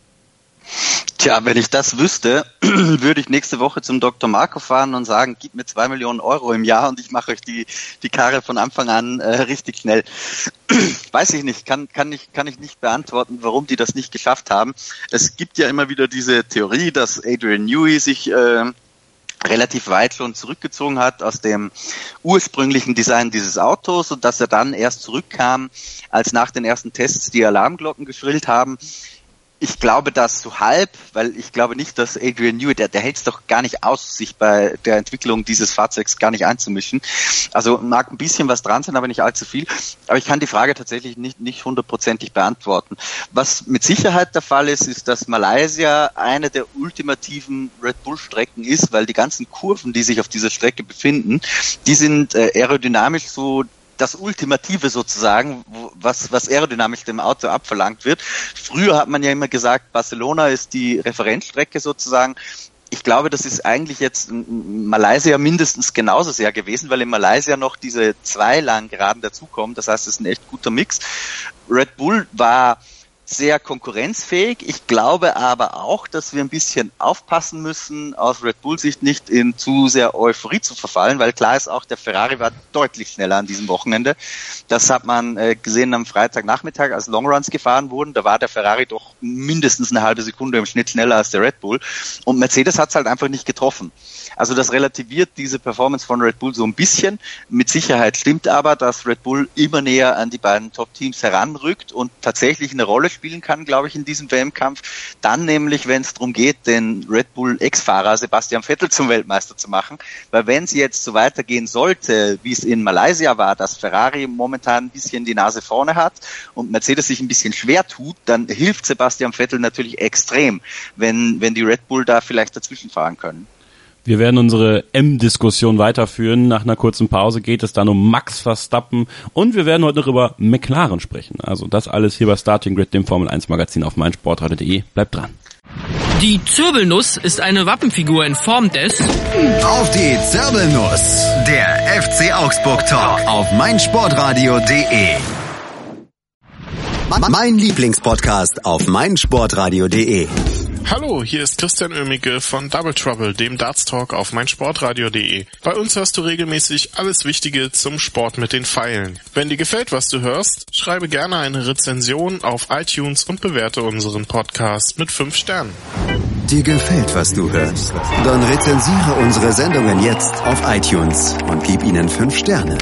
Tja, wenn ich das wüsste, würde ich nächste Woche zum Doktor Marco fahren und sagen, gib mir zwei Millionen Euro im Jahr und ich mache euch die die Karre von Anfang an äh, richtig schnell. Weiß ich nicht, kann kann ich kann ich nicht beantworten, warum die das nicht geschafft haben. Es gibt ja immer wieder diese Theorie, dass Adrian Newey sich äh, relativ weit schon zurückgezogen hat aus dem ursprünglichen Design dieses Autos und dass er dann erst zurückkam, als nach den ersten Tests die Alarmglocken geschrillt haben. Ich glaube das so halb, weil ich glaube nicht, dass Adrian Newey, der, der hält es doch gar nicht aus, sich bei der Entwicklung dieses Fahrzeugs gar nicht einzumischen. Also mag ein bisschen was dran sein, aber nicht allzu viel. Aber ich kann die Frage tatsächlich nicht nicht hundertprozentig beantworten. Was mit Sicherheit der Fall ist, ist, dass Malaysia eine der ultimativen Red Bull Strecken ist, weil die ganzen Kurven, die sich auf dieser Strecke befinden, die sind äh, aerodynamisch so das Ultimative sozusagen, was, was aerodynamisch dem Auto abverlangt wird. Früher hat man ja immer gesagt, Barcelona ist die Referenzstrecke sozusagen. Ich glaube, das ist eigentlich jetzt in Malaysia mindestens genauso sehr gewesen, weil in Malaysia noch diese zwei Langgeraden dazukommen. Das heißt, es ist ein echt guter Mix. Red Bull war sehr konkurrenzfähig. Ich glaube aber auch, dass wir ein bisschen aufpassen müssen, aus Red Bull-Sicht nicht in zu sehr Euphorie zu verfallen, weil klar ist auch, der Ferrari war deutlich schneller an diesem Wochenende. Das hat man äh, gesehen am Freitagnachmittag, als Longruns gefahren wurden. Da war der Ferrari doch mindestens eine halbe Sekunde im Schnitt schneller als der Red Bull. Und Mercedes hat es halt einfach nicht getroffen. Also das relativiert diese Performance von Red Bull so ein bisschen. Mit Sicherheit stimmt aber, dass Red Bull immer näher an die beiden Top-Teams heranrückt und tatsächlich eine Rolle spielen kann, glaube ich, in diesem W M-Kampf. Dann nämlich, wenn es darum geht, den Red Bull-Ex-Fahrer Sebastian Vettel zum Weltmeister zu machen. Weil wenn es jetzt so weitergehen sollte, wie es in Malaysia war, dass Ferrari momentan ein bisschen die Nase vorne hat und Mercedes sich ein bisschen schwer tut, dann hilft Sebastian Vettel natürlich extrem, wenn, wenn die Red Bull da vielleicht dazwischen fahren können. Wir werden unsere M-Diskussion weiterführen. Nach einer kurzen Pause geht es dann um Max Verstappen und wir werden heute noch über McLaren sprechen. Also das alles hier bei Starting Grid, dem Formel eins Magazin auf meinsportradio punkt de. Bleibt dran. Die Zirbelnuss ist eine Wappenfigur in Form des... Auf die Zirbelnuss, der F C Augsburg Talk auf meinsportradio punkt de. Mein Lieblingspodcast auf meinsportradio punkt de. Hallo, hier ist Christian Oemicke von Double Trouble, dem Darts Talk auf meinsportradio punkt de. Bei uns hörst du regelmäßig alles Wichtige zum Sport mit den Pfeilen. Wenn dir gefällt, was du hörst, schreibe gerne eine Rezension auf iTunes und bewerte unseren Podcast mit fünf Sternen. Dir gefällt, was du hörst? Dann rezensiere unsere Sendungen jetzt auf iTunes und gib ihnen fünf Sterne.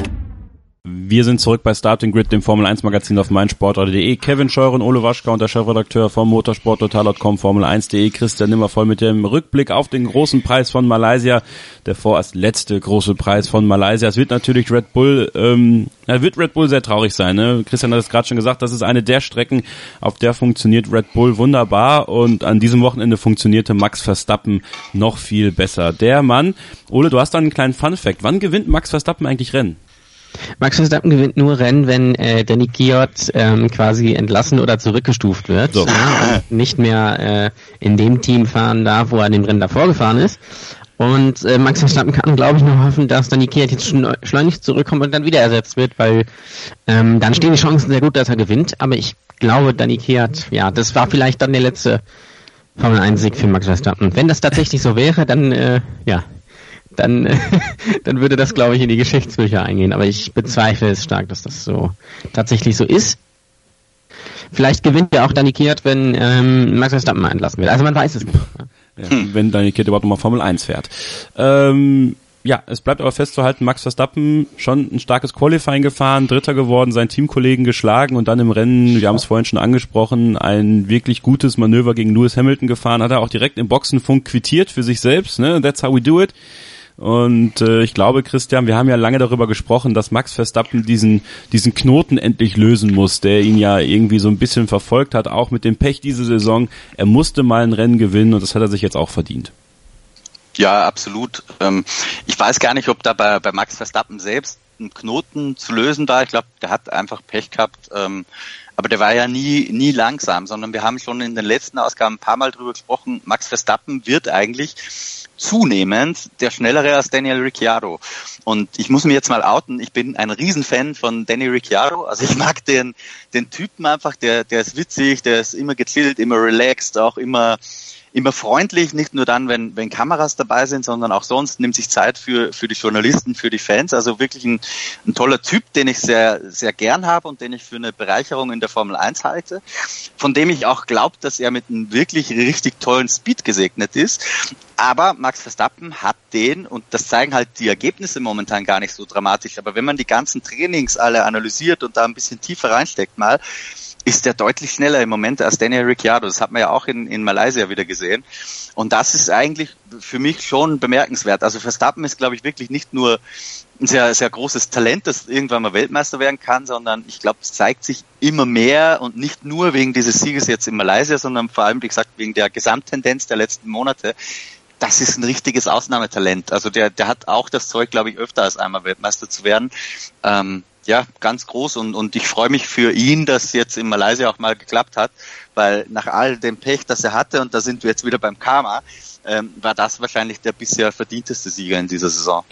Wir sind zurück bei Starting Grid, dem Formel eins Magazin auf meinsportradio punkt de. Kevin Scheuren, Ole Waschka und der Chefredakteur vom motorsport total punkt com, Formel eins punkt de, Christian Nimmervoll mit dem Rückblick auf den großen Preis von Malaysia, der vorerst letzte große Preis von Malaysia. Es wird natürlich Red Bull, ähm, er wird Red Bull sehr traurig sein. Ne? Christian hat es gerade schon gesagt, das ist eine der Strecken, auf der funktioniert Red Bull wunderbar und an diesem Wochenende funktionierte Max Verstappen noch viel besser. Der Mann, Ole, du hast da einen kleinen Fun-Fact. Wann gewinnt Max Verstappen eigentlich Rennen? Max Verstappen gewinnt nur Rennen, wenn äh, Danny Kiot ähm, quasi entlassen oder zurückgestuft wird. So. Ja, und nicht mehr äh, in dem Team fahren darf, wo er in dem Rennen davor gefahren ist. Und äh, Max Verstappen kann, glaube ich, noch hoffen, dass Danny Kiot jetzt schleunigst zurückkommt und dann wieder ersetzt wird, weil ähm, dann stehen die Chancen sehr gut, dass er gewinnt. Aber ich glaube, Danny Kiot, ja, das war vielleicht dann der letzte Formel eins Sieg für Max Verstappen. Wenn das tatsächlich so wäre, dann, äh, ja... dann dann würde das, glaube ich, in die Geschichtsbücher eingehen. Aber ich bezweifle es stark, dass das so tatsächlich so ist. Vielleicht gewinnt ja auch Danny Kiot, wenn ähm, Max Verstappen entlassen wird. Also man weiß es nicht. Ja, wenn Danny Kiot überhaupt nochmal Formel eins fährt. Ähm, ja, es bleibt aber festzuhalten, Max Verstappen schon ein starkes Qualifying gefahren, Dritter geworden, seinen Teamkollegen geschlagen und dann im Rennen, wir haben es vorhin schon angesprochen, ein wirklich gutes Manöver gegen Lewis Hamilton gefahren, hat er auch direkt im Boxenfunk quittiert für sich selbst, ne? That's how we do it. Und äh, ich glaube, Christian, wir haben ja lange darüber gesprochen, dass Max Verstappen diesen diesen Knoten endlich lösen muss, der ihn ja irgendwie so ein bisschen verfolgt hat, auch mit dem Pech diese Saison. Er musste mal ein Rennen gewinnen und das hat er sich jetzt auch verdient. Ja, absolut. Ähm, ich weiß gar nicht, ob da bei, bei Max Verstappen selbst ein Knoten zu lösen war. Ich glaube, der hat einfach Pech gehabt. Ähm, aber der war ja nie nie langsam, sondern wir haben schon in den letzten Ausgaben ein paar Mal drüber gesprochen. Max Verstappen wird eigentlich zunehmend der Schnellere als Daniel Ricciardo. Und ich muss mich jetzt mal outen, ich bin ein Riesenfan von Danny Ricciardo. Also ich mag den den Typen einfach, der der ist witzig, der ist immer gechillt, immer relaxed, auch immer immer freundlich, nicht nur dann, wenn wenn Kameras dabei sind, sondern auch sonst, nimmt sich Zeit für für die Journalisten, für die Fans. Also wirklich ein, ein toller Typ, den ich sehr sehr gern habe und den ich für eine Bereicherung in der Formel eins halte, von dem ich auch glaube, dass er mit einem wirklich richtig tollen Speed gesegnet ist. Aber Max Verstappen hat den, und das zeigen halt die Ergebnisse momentan gar nicht so dramatisch, aber wenn man die ganzen Trainings alle analysiert und da ein bisschen tiefer reinsteckt mal, ist der deutlich schneller im Moment als Daniel Ricciardo. Das hat man ja auch in, in Malaysia wieder gesehen. Und das ist eigentlich für mich schon bemerkenswert. Also Verstappen ist, glaube ich, wirklich nicht nur ein sehr, sehr großes Talent, das irgendwann mal Weltmeister werden kann, sondern ich glaube, es zeigt sich immer mehr und nicht nur wegen dieses Sieges jetzt in Malaysia, sondern vor allem, wie gesagt, wegen der Gesamttendenz der letzten Monate. Das ist ein richtiges Ausnahmetalent. Also der, der hat auch das Zeug, glaube ich, öfter als einmal Weltmeister zu werden. Ähm, ja, ganz groß und, und ich freue mich für ihn, dass jetzt in Malaysia auch mal geklappt hat, weil nach all dem Pech, das er hatte, und da sind wir jetzt wieder beim Karma, ähm, war das wahrscheinlich der bisher verdienteste Sieger in dieser Saison.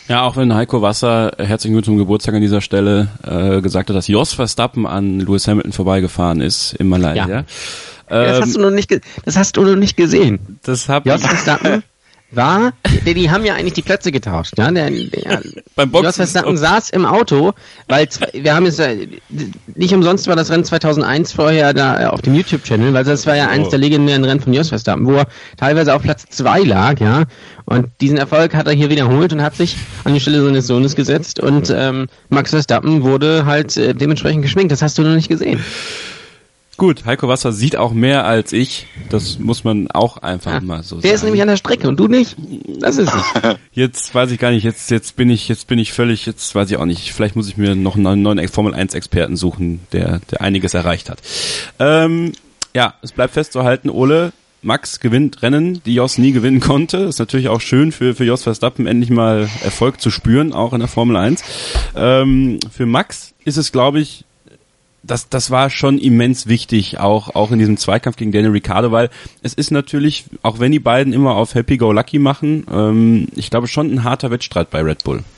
Ja, auch wenn Heiko Wasser, herzlichen Glückwunsch zum Geburtstag an dieser Stelle, äh, gesagt hat, dass Jos Verstappen an Lewis Hamilton vorbeigefahren ist in Malaysia. Ja. Ähm, das hast du noch nicht, ge- das hast du noch nicht gesehen. Das hab Jos Verstappen war, die, die haben ja eigentlich die Plätze getauscht. Ja? Der, der, Beim Boxen Jos Verstappen saß im Auto, weil zwei, wir haben es nicht umsonst war das Rennen zweitausendeins vorher da auf dem YouTube-Channel, weil das war ja eines der legendären Rennen von Jos Verstappen, wo er teilweise auf Platz zwei lag, ja. Und diesen Erfolg hat er hier wiederholt und hat sich an die Stelle seines Sohnes gesetzt und ähm, Max Verstappen wurde halt äh, dementsprechend geschminkt. Das hast du noch nicht gesehen. Gut, Heiko Wasser sieht auch mehr als ich. Das muss man auch einfach ja, mal so der sagen. Der ist nämlich an der Strecke und du nicht. Das ist es. Jetzt weiß ich gar nicht, jetzt, jetzt bin ich, jetzt bin ich völlig, jetzt weiß ich auch nicht. Vielleicht muss ich mir noch einen neuen Formel eins Experten suchen, der, der einiges erreicht hat. Ähm, ja, es bleibt festzuhalten, Ole, Max gewinnt Rennen, die Jos nie gewinnen konnte. Ist natürlich auch schön für, für Jos Verstappen endlich mal Erfolg zu spüren, auch in der Formel eins. Ähm, für Max ist es, glaube ich, Das, das war schon immens wichtig, auch, auch in diesem Zweikampf gegen Daniel Ricciardo, weil es ist natürlich, auch wenn die beiden immer auf Happy-Go-Lucky machen, ähm, ich glaube schon ein harter Wettstreit bei Red Bull.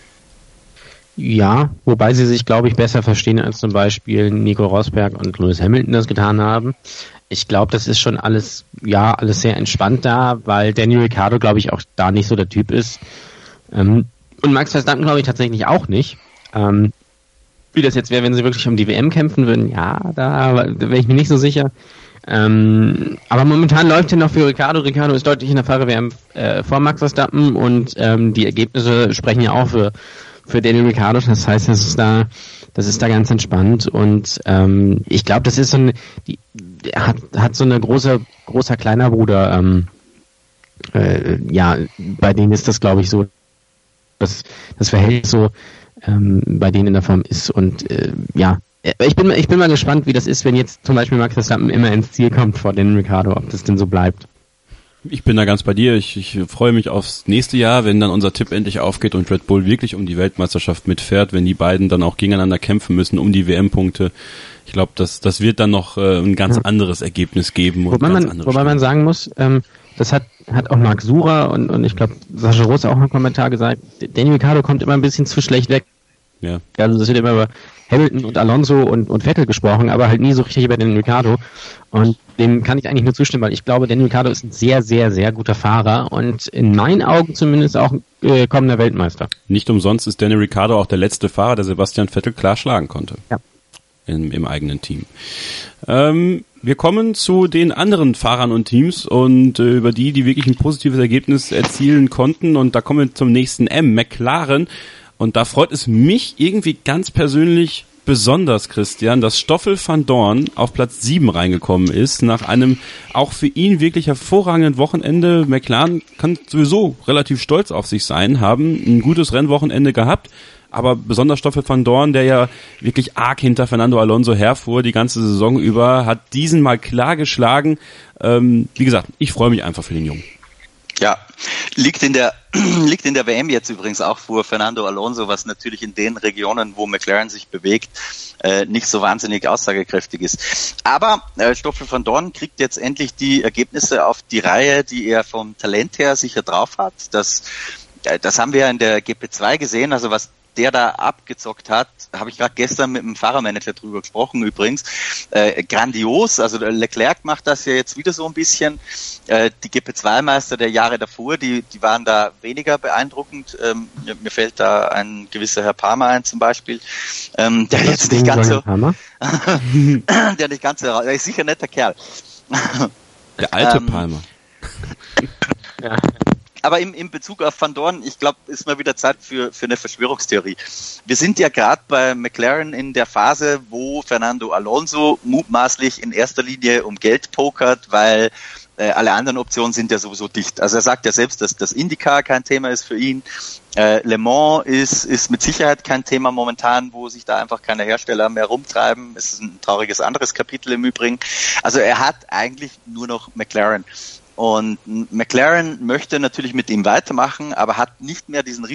Ja, wobei sie sich, glaube ich, besser verstehen, als zum Beispiel Nico Rosberg und Lewis Hamilton das getan haben. Ich glaube, das ist schon alles, ja, alles sehr entspannt da, weil Daniel Ricciardo, glaube ich, auch da nicht so der Typ ist. Ähm, und Max Verstappen, glaube ich, tatsächlich auch nicht. Ähm, Wie das jetzt wäre, wenn sie wirklich um die W M kämpfen würden, ja, da, da wäre ich mir nicht so sicher. Ähm, aber momentan läuft ja noch für Ricciardo. Ricciardo ist deutlich in der Fahrer-W M äh, vor Max Verstappen und ähm, die Ergebnisse sprechen ja auch für, für Daniel Ricciardo. Das heißt, das ist da, das ist da ganz entspannt und ähm, ich glaube, das ist so ein, die, der hat, hat so eine große, großer kleiner Bruder. Ähm, äh, ja, bei denen ist das, glaube ich, so, das, das Verhältnis so. Ähm, bei denen in der Form ist und äh, ja, ich bin, ich bin mal gespannt, wie das ist, wenn jetzt zum Beispiel Max Verstappen immer ins Ziel kommt vor Daniel Ricciardo, ob das denn so bleibt. Ich bin da ganz bei dir, ich, ich freue mich aufs nächste Jahr, wenn dann unser Tipp endlich aufgeht und Red Bull wirklich um die Weltmeisterschaft mitfährt, wenn die beiden dann auch gegeneinander kämpfen müssen um die W M-Punkte. Ich glaube, das, das wird dann noch äh, ein ganz ja. anderes Ergebnis geben. Und wobei ganz man, andere wobei man sagen muss, ähm, das hat, hat auch Marc Surer und, und ich glaube, Sascha Roos auch im Kommentar gesagt, Daniel Ricciardo kommt immer ein bisschen zu schlecht weg. Ja. Also das wird immer über Hamilton und Alonso und, und Vettel gesprochen, aber halt nie so richtig über Daniel Ricciardo. Und dem kann ich eigentlich nur zustimmen, weil ich glaube, Daniel Ricciardo ist ein sehr, sehr, sehr guter Fahrer und in meinen Augen zumindest auch ein äh, kommender Weltmeister. Nicht umsonst ist Daniel Ricciardo auch der letzte Fahrer, der Sebastian Vettel klar schlagen konnte. Ja. Im, im eigenen Team. Ähm, wir kommen zu den anderen Fahrern und Teams und äh, über die, die wirklich ein positives Ergebnis erzielen konnten. Und da kommen wir zum nächsten M, McLaren. Und da freut es mich irgendwie ganz persönlich besonders, Christian, dass Stoffel van Dorn auf Platz sieben reingekommen ist, nach einem auch für ihn wirklich hervorragenden Wochenende. McLaren kann sowieso relativ stolz auf sich sein, haben ein gutes Rennwochenende gehabt, aber besonders Stoffel van Dorn, der ja wirklich arg hinter Fernando Alonso herfuhr die ganze Saison über, hat diesen mal klar geschlagen. Ähm, wie gesagt, ich freue mich einfach für den Jungen. Ja, liegt in der liegt in der W M jetzt übrigens auch vor Fernando Alonso, was natürlich in den Regionen, wo McLaren sich bewegt, äh, nicht so wahnsinnig aussagekräftig ist. Aber äh, Stoffel van Dorn kriegt jetzt endlich die Ergebnisse auf die Reihe, die er vom Talent her sicher drauf hat. Das, äh, das haben wir ja in der G P zwei gesehen, also was der da abgezockt hat, habe ich gerade gestern mit dem Fahrermanager drüber gesprochen übrigens, äh, grandios, also der Leclerc macht das ja jetzt wieder so ein bisschen, äh, die G P zwei Meister der Jahre davor, die die waren da weniger beeindruckend, ähm, mir fällt da ein gewisser Herr Palmer ein zum Beispiel, ähm, der jetzt nicht ganz so, der nicht ganz so, der ist sicher ein netter Kerl. Der alte ähm, Palmer. Ja. Aber im, im Bezug auf Van Dorn, ich glaube, ist mal wieder Zeit für, für eine Verschwörungstheorie. Wir sind ja gerade bei McLaren in der Phase, wo Fernando Alonso mutmaßlich in erster Linie um Geld pokert, weil äh, alle anderen Optionen sind ja sowieso dicht. Also er sagt ja selbst, dass das IndyCar kein Thema ist für ihn. Äh, Le Mans ist, ist mit Sicherheit kein Thema momentan, wo sich da einfach keine Hersteller mehr rumtreiben. Es ist ein trauriges anderes Kapitel im Übrigen. Also er hat eigentlich nur noch McLaren. Und McLaren möchte natürlich mit ihm weitermachen, aber hat nicht mehr diesen riesen Pot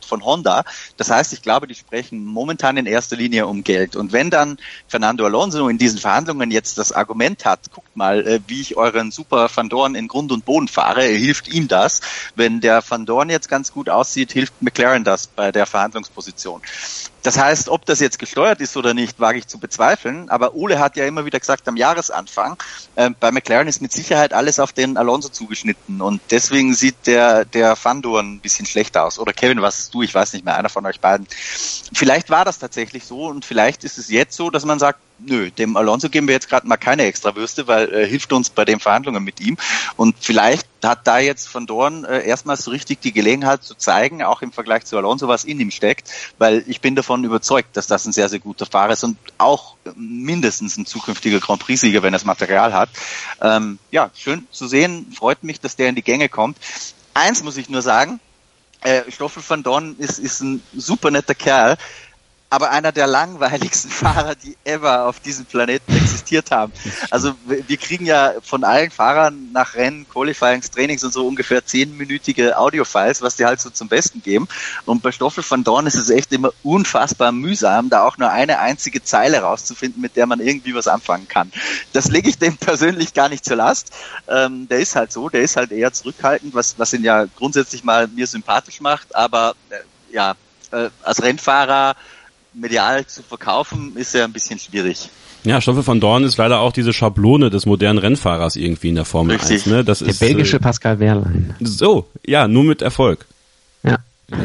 von Honda. Das heißt, ich glaube, die sprechen momentan in erster Linie um Geld. Und wenn dann Fernando Alonso in diesen Verhandlungen jetzt das Argument hat, guckt mal, äh, wie ich euren Super Van Dorn in Grund und Boden fahre, hilft ihm das. Wenn der Van Dorn jetzt ganz gut aussieht, hilft McLaren das bei der Verhandlungsposition. Das heißt, ob das jetzt gesteuert ist oder nicht, wage ich zu bezweifeln. Aber Ole hat ja immer wieder gesagt, am Jahresanfang, äh, bei McLaren ist mit Sicherheit alles auf den Alonso zugeschnitten. Und deswegen sieht der, der Van Dorn ein bisschen schlechter aus. Oder Kevin, was hast du? Ich weiß nicht mehr, einer von euch beiden. Vielleicht war das tatsächlich so und vielleicht ist es jetzt so, dass man sagt, nö, dem Alonso geben wir jetzt gerade mal keine Extrawürste, weil äh, hilft uns bei den Verhandlungen mit ihm. Und vielleicht hat da jetzt Van Dorn äh, erstmals so richtig die Gelegenheit zu zeigen, auch im Vergleich zu Alonso, was in ihm steckt, weil ich bin davon überzeugt, dass das ein sehr, sehr guter Fahrer ist und auch mindestens ein zukünftiger Grand Prix-Sieger, wenn er das Material hat. Ähm, ja, schön zu sehen, freut mich, dass der in die Gänge kommt. Eins muss ich nur sagen, äh, Stoffel Van Dorn ist, ist ein super netter Kerl, aber einer der langweiligsten Fahrer, die ever auf diesem Planeten existiert haben. Also wir kriegen ja von allen Fahrern nach Rennen, Qualifyings, Trainings und so ungefähr zehnminütige Audiofiles, was die halt so zum Besten geben. Und bei Stoffel Van Dorn ist es echt immer unfassbar mühsam, da auch nur eine einzige Zeile rauszufinden, mit der man irgendwie was anfangen kann. Das lege ich dem persönlich gar nicht zur Last. Ähm, der ist halt so, der ist halt eher zurückhaltend, was, was ihn ja grundsätzlich mal mir sympathisch macht. Aber äh, ja, äh, als Rennfahrer medial zu verkaufen, ist ja ein bisschen schwierig. Ja, Stoffel Van Dorn ist leider auch diese Schablone des modernen Rennfahrers irgendwie in der Formel Richtig. eins. Ne? Das Der ist, belgische äh, Pascal Wehrlein. So, ja, nur mit Erfolg. Ja.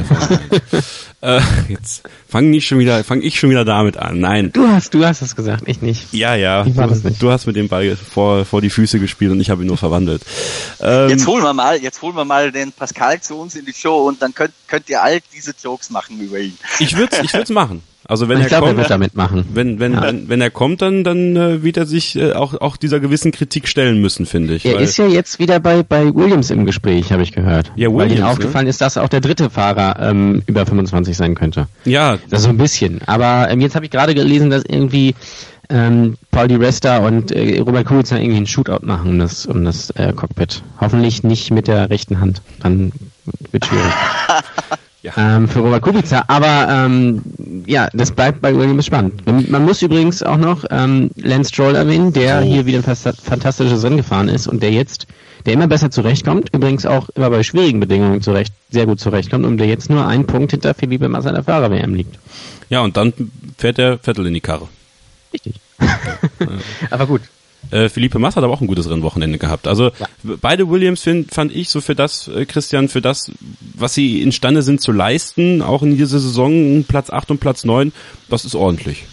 äh, jetzt fang nicht schon wieder, fang ich schon wieder damit an. Nein. Du hast, du hast es gesagt, ich nicht. Ja, ja. Ich war Du, das nicht. du hast mit dem Ball vor, vor die Füße gespielt und ich habe ihn nur verwandelt. Ähm, Jetzt holen wir mal, jetzt holen wir mal den Pascal zu uns in die Show und dann könnt, könnt ihr all diese Jokes machen über ihn. ich würde ich würd's machen. Also wenn Ich er glaube, er kommt, wird damit machen. wenn wenn, Ja. wenn wenn er kommt, dann dann äh, wird er sich äh, auch auch dieser gewissen Kritik stellen müssen, finde ich. Er weil, ist ja jetzt wieder bei bei Williams im Gespräch, habe ich gehört. Ja, Weil Williams, ihm aufgefallen ist, dass auch der dritte Fahrer ähm, über fünfundzwanzig sein könnte. ja, Das ist so ein bisschen. Aber ähm, jetzt habe ich gerade gelesen, dass irgendwie ähm, Paul Di Resta und äh, Robert Kubica irgendwie einen Shootout machen um das, um das äh, Cockpit. Hoffentlich nicht mit der rechten Hand. Dann wird schwierig. Ja. Ähm, für Robert Kubica. Aber ähm, ja, das bleibt bei Williams spannend. Man, man muss übrigens auch noch ähm, Lance Stroll erwähnen, der Oh. hier wieder ein fast- fantastisches Rennen gefahren ist und der jetzt, der immer besser zurechtkommt, übrigens auch immer bei schwierigen Bedingungen zurecht, sehr gut zurechtkommt und der jetzt nur einen Punkt hinter Felipe Massa in der Fahrer-W M liegt. ja, und dann fährt der Vettel in die Karre. Richtig. Aber gut. Äh, Felipe Massa hat aber auch ein gutes Rennwochenende gehabt. Also Ja. beide Williams find, fand ich so für das, äh, Christian, für das, was sie imstande sind zu leisten, auch in dieser Saison Platz acht und Platz neun, das ist ordentlich.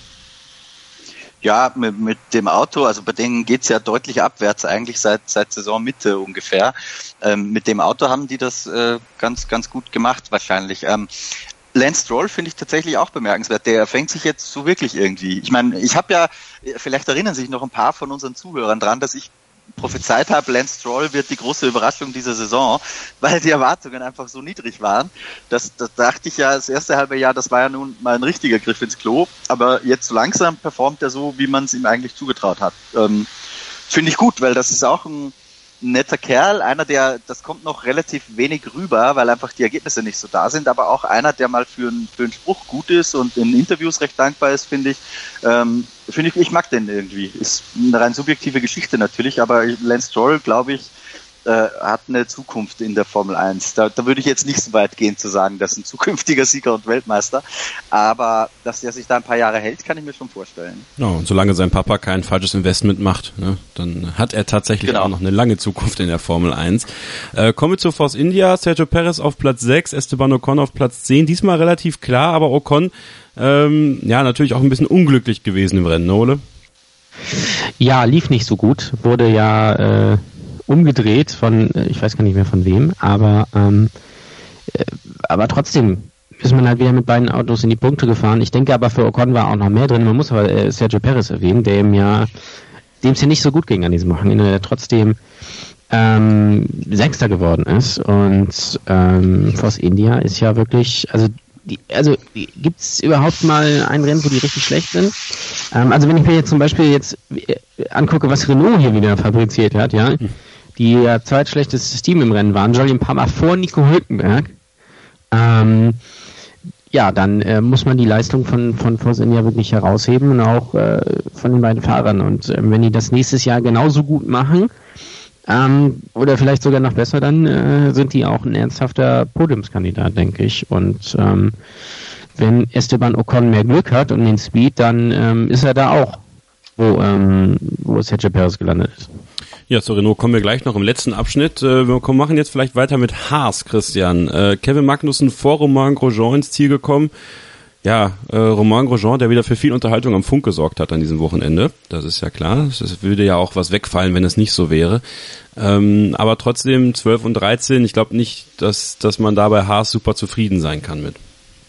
Ja, mit, mit dem Auto, also bei denen geht's ja deutlich abwärts, eigentlich seit seit Saisonmitte ungefähr. Ähm, mit dem Auto haben die das äh, ganz ganz gut gemacht wahrscheinlich. Ähm, Lance Stroll finde ich tatsächlich auch bemerkenswert. Der fängt sich jetzt so wirklich irgendwie. Ich meine, ich habe ja, vielleicht erinnern sich noch ein paar von unseren Zuhörern dran, dass ich prophezeit habe, Lance Stroll wird die große Überraschung dieser Saison, weil die Erwartungen einfach so niedrig waren. Das, das dachte ich ja, das erste halbe Jahr, das war ja nun mal ein richtiger Griff ins Klo. Aber jetzt so langsam performt er so, wie man es ihm eigentlich zugetraut hat. Ähm, finde ich gut, weil das ist auch ein netter Kerl, einer, der, das kommt noch relativ wenig rüber, weil einfach die Ergebnisse nicht so da sind, aber auch einer, der mal für, ein, für einen Spruch gut ist und in Interviews recht dankbar ist, finde ich. Ähm, finde ich, ich mag den irgendwie. Ist eine rein subjektive Geschichte natürlich, aber Lance Stroll, glaube ich, äh, hat eine Zukunft in der Formel eins. Da, da würde ich jetzt nicht so weit gehen zu sagen, das ist ein zukünftiger Sieger und Weltmeister, aber dass der sich da ein paar Jahre hält, kann ich mir schon vorstellen. Ja, und solange sein Papa kein falsches Investment macht, ne, dann hat er tatsächlich Genau. auch noch eine lange Zukunft in der Formel eins. Äh, kommen wir zu Force India, Sergio Perez auf Platz sechs, Esteban Ocon auf Platz zehn, diesmal relativ klar, aber Ocon, ähm, ja, natürlich auch ein bisschen unglücklich gewesen im Rennen, ne, Ole? Ja, lief nicht so gut. Wurde ja äh, umgedreht von, äh, ich weiß gar nicht mehr von wem, aber ähm, äh, aber trotzdem ist man halt wieder mit beiden Autos in die Punkte gefahren. Ich denke aber für Ocon war auch noch mehr drin. Man muss aber äh, Sergio Perez erwähnen, der ihm ja, dem es ja nicht so gut ging an diesem Wochenende, der trotzdem ähm, Sechster geworden ist. Und ähm, Force India ist ja wirklich, also die, also gibt es überhaupt mal ein Rennen, wo die richtig schlecht sind? Ähm, also wenn ich mir jetzt zum Beispiel jetzt äh, angucke, was Renault hier wieder fabriziert hat, ja, die ja zweitschlechtestes Team im Rennen waren, Jolly ein paar Mal vor Nico Hülkenberg. Ähm, ja, dann äh, muss man die Leistung von von Force India wirklich herausheben und auch äh, von den beiden Fahrern. Und äh, wenn die das nächstes Jahr genauso gut machen, ähm, oder vielleicht sogar noch besser, dann äh, sind die auch ein ernsthafter Podiumskandidat, denke ich. Und ähm, wenn Esteban Ocon mehr Glück hat und den Speed, dann ähm, ist er da auch, wo, ähm, wo Sergio Perez gelandet ist. Ja, zu Renault kommen wir gleich noch im letzten Abschnitt. Äh, wir machen jetzt vielleicht weiter mit Haas, Christian. Äh, Kevin Magnussen vor Romain Grosjean ins Ziel gekommen. Ja, äh, Romain Grosjean, der wieder für viel Unterhaltung am Funk gesorgt hat an diesem Wochenende. Das ist ja klar. Es würde ja auch was wegfallen, wenn es nicht so wäre. Ähm, aber trotzdem zwölf und dreizehn. Ich glaube nicht, dass, dass man da bei Haas super zufrieden sein kann mit.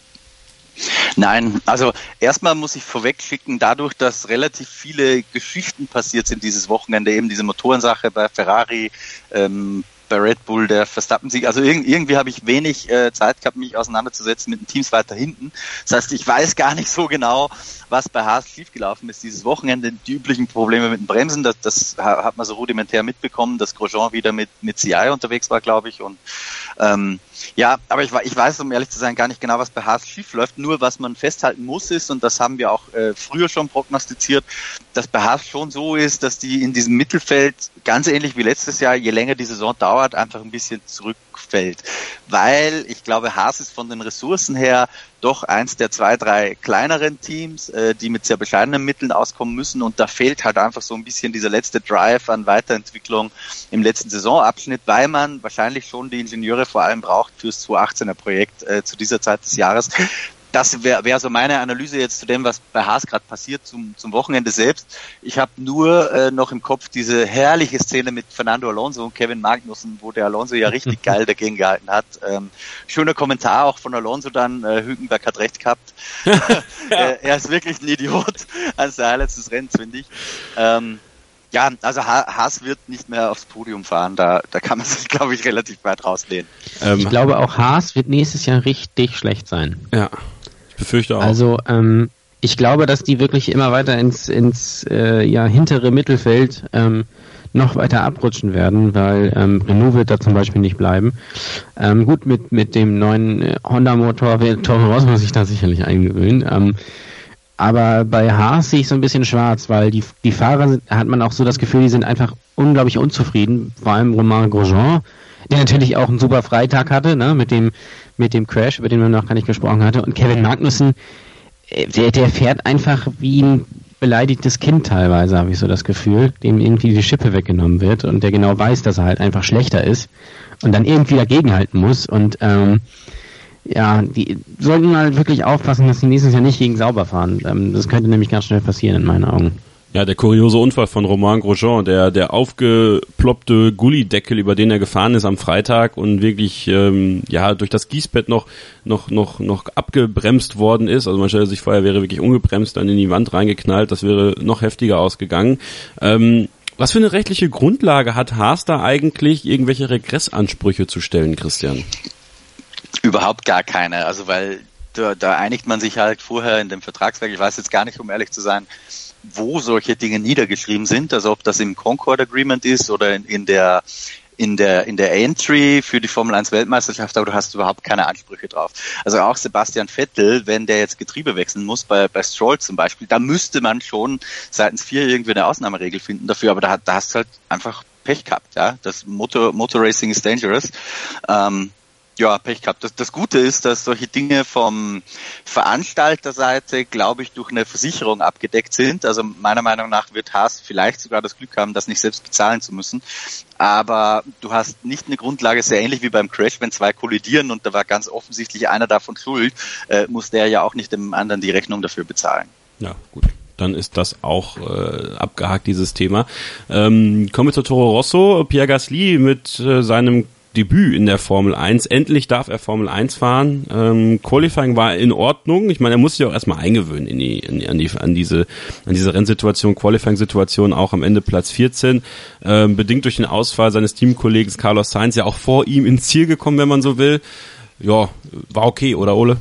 Nein, also erstmal muss ich vorweg schicken, dadurch, dass relativ viele Geschichten passiert sind dieses Wochenende, eben diese Motorensache bei Ferrari, ähm, bei Red Bull, der Verstappen-Sieg. Also irg- irgendwie habe ich wenig äh, Zeit gehabt, mich auseinanderzusetzen mit den Teams weiter hinten. Das heißt, ich weiß gar nicht so genau, was bei Haas schiefgelaufen ist dieses Wochenende. Die üblichen Probleme mit den Bremsen, das, das hat man so rudimentär mitbekommen, dass Grosjean wieder mit, mit C I unterwegs war, glaube ich. Und ähm, ja, aber ich, ich weiß, um ehrlich zu sein, gar nicht genau, was bei Haas schief läuft. Nur was man festhalten muss ist, und das haben wir auch äh, früher schon prognostiziert, dass bei Haas schon so ist, dass die in diesem Mittelfeld, ganz ähnlich wie letztes Jahr, je länger die Saison dauert, einfach ein bisschen zurückfällt. Weil ich glaube, Haas ist von den Ressourcen her doch eins der zwei, drei kleineren Teams, äh, die mit sehr bescheidenen Mitteln auskommen müssen, und da fehlt halt einfach so ein bisschen dieser letzte Drive an Weiterentwicklung im letzten Saisonabschnitt, weil man wahrscheinlich schon die Ingenieure vor allem braucht fürs zweitausendachtzehner Projekt äh, zu dieser Zeit des Jahres. Das wäre wär so meine Analyse jetzt zu dem, was bei Haas gerade passiert zum, zum Wochenende selbst. Ich habe nur äh, noch im Kopf diese herrliche Szene mit Fernando Alonso und Kevin Magnussen, wo der Alonso ja richtig geil dagegen gehalten hat. Ähm, schöner Kommentar auch von Alonso dann, äh, Hülkenberg hat recht gehabt. er, er ist wirklich ein Idiot, eines der Highlights des Rennens, finde ich. Ähm, ja, also ha- Haas wird nicht mehr aufs Podium fahren, da, da kann man sich, glaube ich, relativ weit rauslehnen. Ähm, ich glaube, auch Haas wird nächstes Jahr richtig schlecht sein. Ja. Befürchte auch. Also ähm, ich glaube, dass die wirklich immer weiter ins ins äh, ja hintere Mittelfeld ähm, noch weiter abrutschen werden, weil ähm, Renault wird da zum Beispiel nicht bleiben. Ähm, gut, mit mit dem neuen äh, Honda-Motor wird Toro Rosso sich da sicherlich eingewöhnen. Ähm, aber bei Haas sehe ich so ein bisschen schwarz, weil die die Fahrer sind, hat man auch so das Gefühl, die sind einfach unglaublich unzufrieden. Vor allem Romain Grosjean, der natürlich auch einen super Freitag hatte, ne, mit dem mit dem Crash, über den man noch gar nicht gesprochen hatte. Und Kevin Magnussen, der, der fährt einfach wie ein beleidigtes Kind teilweise, habe ich so das Gefühl, dem irgendwie die Schippe weggenommen wird und der genau weiß, dass er halt einfach schlechter ist und dann irgendwie dagegenhalten muss. Und ähm, ja, die sollten mal wirklich aufpassen, dass sie nächstes Jahr nicht gegen Sauber fahren. Ähm, das könnte nämlich ganz schnell passieren in meinen Augen. Ja, der kuriose Unfall von Romain Grosjean, der der aufgeploppte Gullideckel, über den er gefahren ist am Freitag und wirklich ähm, ja durch das Gießbett noch noch noch noch abgebremst worden ist. Also man stellt sich vor, er wäre wirklich ungebremst dann in die Wand reingeknallt. Das wäre noch heftiger ausgegangen. Ähm, was für eine rechtliche Grundlage hat Haas da eigentlich, irgendwelche Regressansprüche zu stellen, Christian? Überhaupt gar keine. Also weil da, da einigt man sich halt vorher in dem Vertragswerk. Ich weiß jetzt gar nicht, um ehrlich zu sein, wo solche Dinge niedergeschrieben sind, also ob das im Concord Agreement ist oder in, in der in der in der Entry für die Formel eins Weltmeisterschaft, aber du hast überhaupt keine Ansprüche drauf. Also auch Sebastian Vettel, wenn der jetzt Getriebe wechseln muss, bei bei Stroll zum Beispiel, da müsste man schon seitens vier irgendwie eine Ausnahmeregel finden dafür, aber da, da hast du halt einfach Pech gehabt, ja. Das Motor Motor Racing is dangerous. Ähm, Ja, Pech gehabt. Das, das Gute ist, dass solche Dinge vom Veranstalterseite, glaube ich, durch eine Versicherung abgedeckt sind. Also meiner Meinung nach wird Haas vielleicht sogar das Glück haben, das nicht selbst bezahlen zu müssen. Aber du hast nicht eine Grundlage, sehr ähnlich wie beim Crash, wenn zwei kollidieren und da war ganz offensichtlich einer davon schuld, äh, muss der ja auch nicht dem anderen die Rechnung dafür bezahlen. Ja, gut. Dann ist das auch äh, abgehakt, dieses Thema. Ähm, kommen wir zu Toro Rosso. Pierre Gasly mit äh, seinem Debüt in der Formel eins. Endlich darf er Formel eins fahren. Ähm, Qualifying war in Ordnung. Ich meine, er muss sich auch erstmal eingewöhnen in die, in, an, die, an diese an diese Rennsituation, Qualifying-Situation, auch am Ende Platz vierzehn. Ähm, bedingt durch den Ausfall seines Teamkollegen Carlos Sainz, ja auch vor ihm ins Ziel gekommen, wenn man so will. Ja, war okay, oder Ole?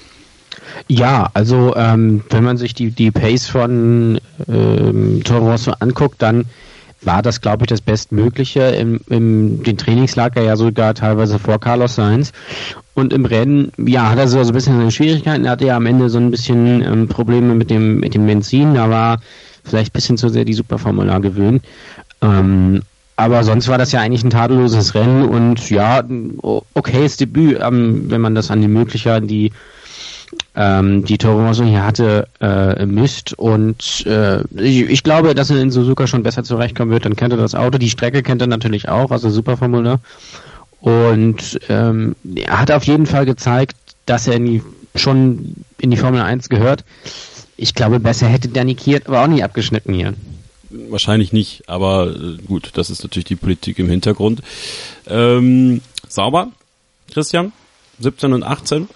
Ja, also ähm, wenn man sich die die Pace von ähm, Toro Rosso anguckt, dann war das, glaube ich, das Bestmögliche. Im, im den Trainingslager ja sogar teilweise vor Carlos Sainz. Und im Rennen, ja, hat er so ein bisschen seine Schwierigkeiten. Er hatte ja am Ende so ein bisschen ähm, Probleme mit dem mit dem Benzin. Da war vielleicht ein bisschen zu sehr die Superformula gewöhnt. Ähm, aber sonst war das ja eigentlich ein tadelloses Rennen und ja, okayes Debüt, ähm, wenn man das an die Möglichkeiten, die ähm, die Toro Rosso hier hatte, äh, misst. Und äh, ich, ich glaube, dass er in Suzuka schon besser zurechtkommen wird. Dann kennt er das Auto. Die Strecke kennt er natürlich auch, also Superformula. Und ähm, er hat auf jeden Fall gezeigt, dass er in die, schon in die Formel eins gehört. Ich glaube, besser hätte Danny Kiert aber auch nicht abgeschnitten hier. Wahrscheinlich nicht, aber äh, gut, das ist natürlich die Politik im Hintergrund. Ähm, sauber, Christian? siebzehn und achtzehn?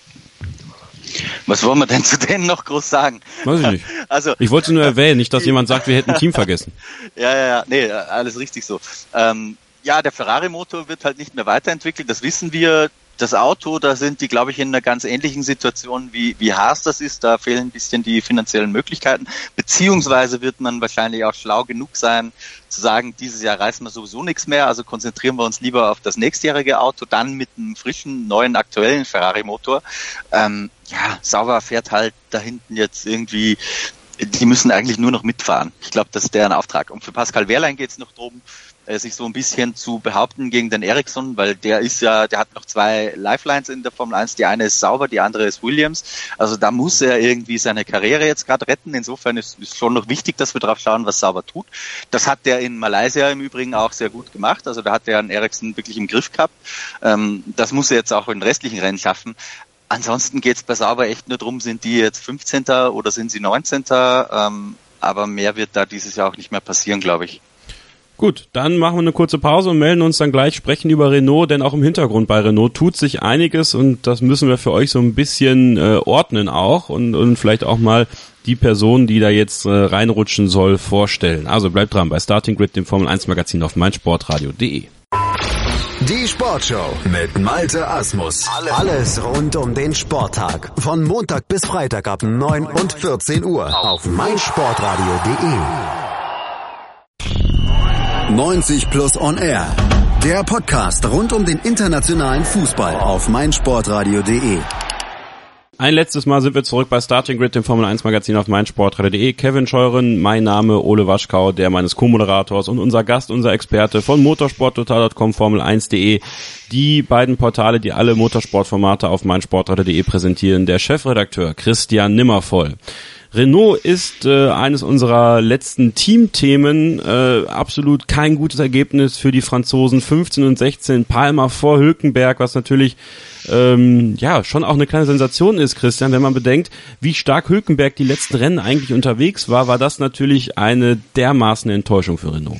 Was wollen wir denn zu denen noch groß sagen? Weiß ich nicht. Also, ich wollte nur erwähnen, nicht, dass jemand sagt, wir hätten ein Team vergessen. Ja, ja, ja, nee, alles richtig so. Ähm, ja, der Ferrari-Motor wird halt nicht mehr weiterentwickelt, das wissen wir. Das Auto, da sind die, glaube ich, in einer ganz ähnlichen Situation, wie, wie Haas das ist. Da fehlen ein bisschen die finanziellen Möglichkeiten. Beziehungsweise wird man wahrscheinlich auch schlau genug sein, zu sagen, dieses Jahr reißen wir sowieso nichts mehr, also konzentrieren wir uns lieber auf das nächstjährige Auto, dann mit einem frischen, neuen, aktuellen Ferrari-Motor. Ähm, ja, Sauber fährt halt da hinten jetzt irgendwie, die müssen eigentlich nur noch mitfahren. Ich glaube, das ist deren Auftrag. Und für Pascal Wehrlein geht es noch drum, sich so ein bisschen zu behaupten gegen den Ericsson, weil der ist ja, der hat noch zwei Lifelines in der Formel eins, die eine ist Sauber, die andere ist Williams, also da muss er irgendwie seine Karriere jetzt gerade retten, insofern ist, ist schon noch wichtig, dass wir drauf schauen, was Sauber tut. Das hat der in Malaysia im Übrigen auch sehr gut gemacht, also da hat der einen Ericsson wirklich im Griff gehabt, ähm, das muss er jetzt auch in den restlichen Rennen schaffen. Ansonsten geht's bei Sauber echt nur drum, sind die jetzt fünfzehnter oder sind sie neunzehnter, ähm, aber mehr wird da dieses Jahr auch nicht mehr passieren, glaube ich. Gut, dann machen wir eine kurze Pause und melden uns dann gleich, sprechen über Renault, denn auch im Hintergrund bei Renault tut sich einiges und das müssen wir für euch so ein bisschen äh, ordnen auch und, und vielleicht auch mal die Person, die da jetzt äh, reinrutschen soll, vorstellen. Also bleibt dran bei Starting Grid, dem Formel eins Magazin auf meinsportradio punkt de. Die Sportshow mit Malte Asmus. Alles rund um den Sporttag. Von Montag bis Freitag ab neun und vierzehn Uhr auf meinsportradio punkt de. neunzig plus on air. Der Podcast rund um den internationalen Fußball auf meinsportradio punkt de. Ein letztes Mal sind wir zurück bei Starting Grid, dem Formel eins Magazin auf meinsportradio punkt de. Kevin Scheuren, mein Name Ole Waschkau, der meines Co-Moderators und unser Gast, unser Experte von motorsporttotal punkt com, Formel eins punkt de. Die beiden Portale, die alle Motorsportformate auf meinsportradio punkt de präsentieren. Der Chefredakteur Christian Nimmervoll. Renault ist äh, eines unserer letzten Teamthemen, äh, absolut kein gutes Ergebnis für die Franzosen, fünfzehn und sechzehn, Palmer vor Hülkenberg, was natürlich ähm, ja schon auch eine kleine Sensation ist, Christian, wenn man bedenkt, wie stark Hülkenberg die letzten Rennen eigentlich unterwegs war, war das natürlich eine dermaßen Enttäuschung für Renault.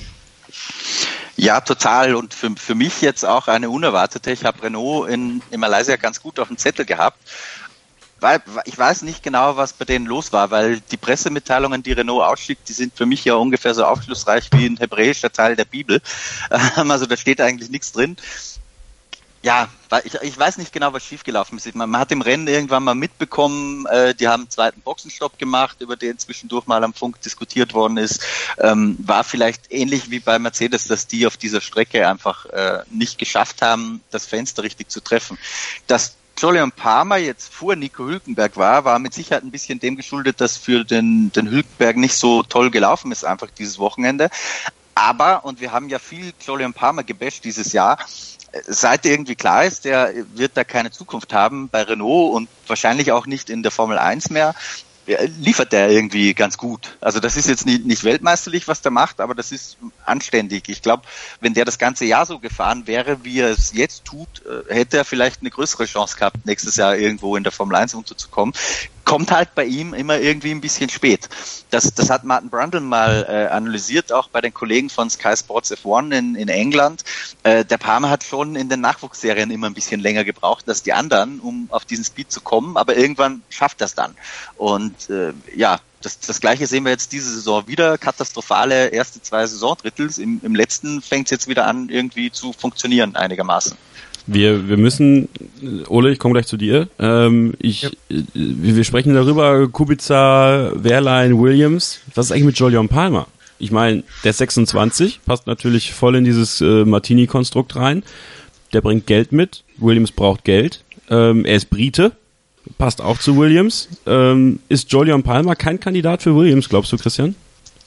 Ja, total, und für, für mich jetzt auch eine unerwartete. Ich habe Renault in, in Malaysia ganz gut auf dem Zettel gehabt. Weil, ich weiß nicht genau, was bei denen los war, weil die Pressemitteilungen, die Renault ausschickt, die sind für mich ja ungefähr so aufschlussreich wie ein hebräischer Teil der Bibel. Also da steht eigentlich nichts drin. Ja, ich, ich weiß nicht genau, was schiefgelaufen ist. Man, man hat im Rennen irgendwann mal mitbekommen, äh, die haben einen zweiten Boxenstopp gemacht, über den zwischendurch mal am Funk diskutiert worden ist. Ähm, war vielleicht ähnlich wie bei Mercedes, dass die auf dieser Strecke einfach äh, nicht geschafft haben, das Fenster richtig zu treffen. Das Jolyon Palmer jetzt vor Nico Hülkenberg war, war mit Sicherheit ein bisschen dem geschuldet, dass für den, den Hülkenberg nicht so toll gelaufen ist, einfach dieses Wochenende. Aber, und wir haben ja viel Jolyon Palmer gebasht dieses Jahr, seit irgendwie klar ist, der wird da keine Zukunft haben bei Renault und wahrscheinlich auch nicht in der Formel eins mehr, liefert der irgendwie ganz gut. Also das ist jetzt nicht, nicht weltmeisterlich, was der macht, aber das ist anständig. Ich glaube, wenn der das ganze Jahr so gefahren wäre, wie er es jetzt tut, hätte er vielleicht eine größere Chance gehabt, nächstes Jahr irgendwo in der Formel eins unterzukommen. Kommt halt bei ihm immer irgendwie ein bisschen spät. Das, das hat Martin Brundle mal äh, analysiert, auch bei den Kollegen von Sky Sports F eins in, in England. Äh, der Palmer hat schon in den Nachwuchsserien immer ein bisschen länger gebraucht als die anderen, um auf diesen Speed zu kommen, aber irgendwann schafft er es dann. Und äh, ja, das, das Gleiche sehen wir jetzt diese Saison wieder. Katastrophale erste zwei Saisondrittels. Im, im letzten fängt es jetzt wieder an, irgendwie zu funktionieren einigermaßen. Wir wir müssen, Ole, ich komme gleich zu dir. Ähm, ich ja. Wir sprechen darüber, Kubica, Wehrlein, Williams. Was ist eigentlich mit Jolyon Palmer? Ich meine, der ist sechsundzwanzig, passt natürlich voll in dieses äh, Martini-Konstrukt rein. Der bringt Geld mit. Williams braucht Geld. Ähm, er ist Brite, passt auch zu Williams. Ähm, ist Jolyon Palmer kein Kandidat für Williams, glaubst du, Christian?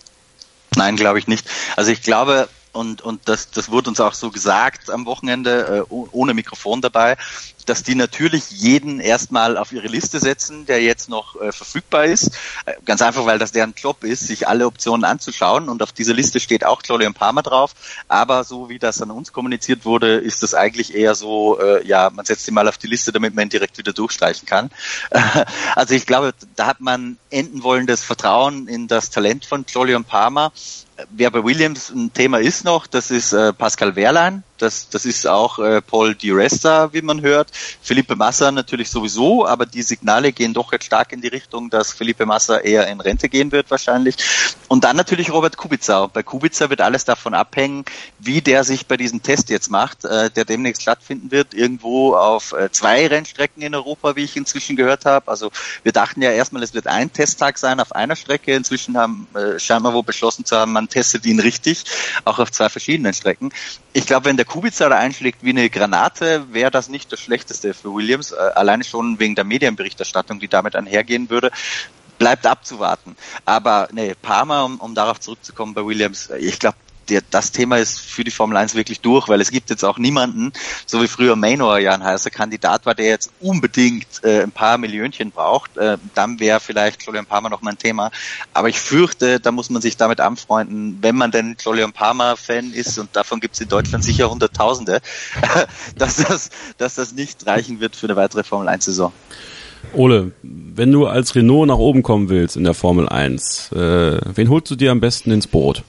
Nein, glaube ich nicht. Also ich glaube, und und das das wurde uns auch so gesagt am Wochenende, äh, ohne Mikrofon dabei, dass die natürlich jeden erstmal auf ihre Liste setzen, der jetzt noch äh, verfügbar ist. Äh, ganz einfach, weil das deren Job ist, sich alle Optionen anzuschauen. Und auf dieser Liste steht auch Jolyon Palmer drauf. Aber so wie das an uns kommuniziert wurde, ist das eigentlich eher so, äh, ja, man setzt ihn mal auf die Liste, damit man ihn direkt wieder durchstreichen kann. Also ich glaube, da hat man enden wollendes Vertrauen in das Talent von Jolyon Palmer. Wer bei Williams ein Thema ist noch, das ist äh, Pascal Wehrlein, das das ist auch äh, Paul Di Resta, wie man hört. Felipe Massa natürlich sowieso, aber die Signale gehen doch jetzt stark in die Richtung, dass Felipe Massa eher in Rente gehen wird wahrscheinlich. Und dann natürlich Robert Kubica. Bei Kubica wird alles davon abhängen, wie der sich bei diesem Test jetzt macht, äh, der demnächst stattfinden wird, irgendwo auf äh, zwei Rennstrecken in Europa, wie ich inzwischen gehört habe. Also wir dachten ja erstmal, es wird ein Testtag sein auf einer Strecke. Inzwischen haben äh, scheinbar wohl beschlossen zu haben, man testet ihn richtig, auch auf zwei verschiedenen Strecken. Ich glaube, wenn der Kubica da einschlägt wie eine Granate, wäre das nicht das Schlechteste für Williams, äh, alleine schon wegen der Medienberichterstattung, die damit einhergehen würde. Bleibt abzuwarten. Aber nee, Palmer, um, um darauf zurückzukommen bei Williams, ich glaube, Der, das Thema ist für die Formel eins wirklich durch, weil es gibt jetzt auch niemanden, so wie früher Manor ja ein heißer Kandidat war, der jetzt unbedingt äh, ein paar Millionchen braucht. Äh, dann wäre vielleicht Jolyon Palmer noch mal ein Thema. Aber ich fürchte, da muss man sich damit anfreunden, wenn man denn Jolyon Palmer-Fan ist, und davon gibt es in Deutschland sicher Hunderttausende, dass das, dass das nicht reichen wird für eine weitere Formel eins Saison. Ole, wenn du als Renault nach oben kommen willst in der Formel eins, äh, wen holst du dir am besten ins Boot?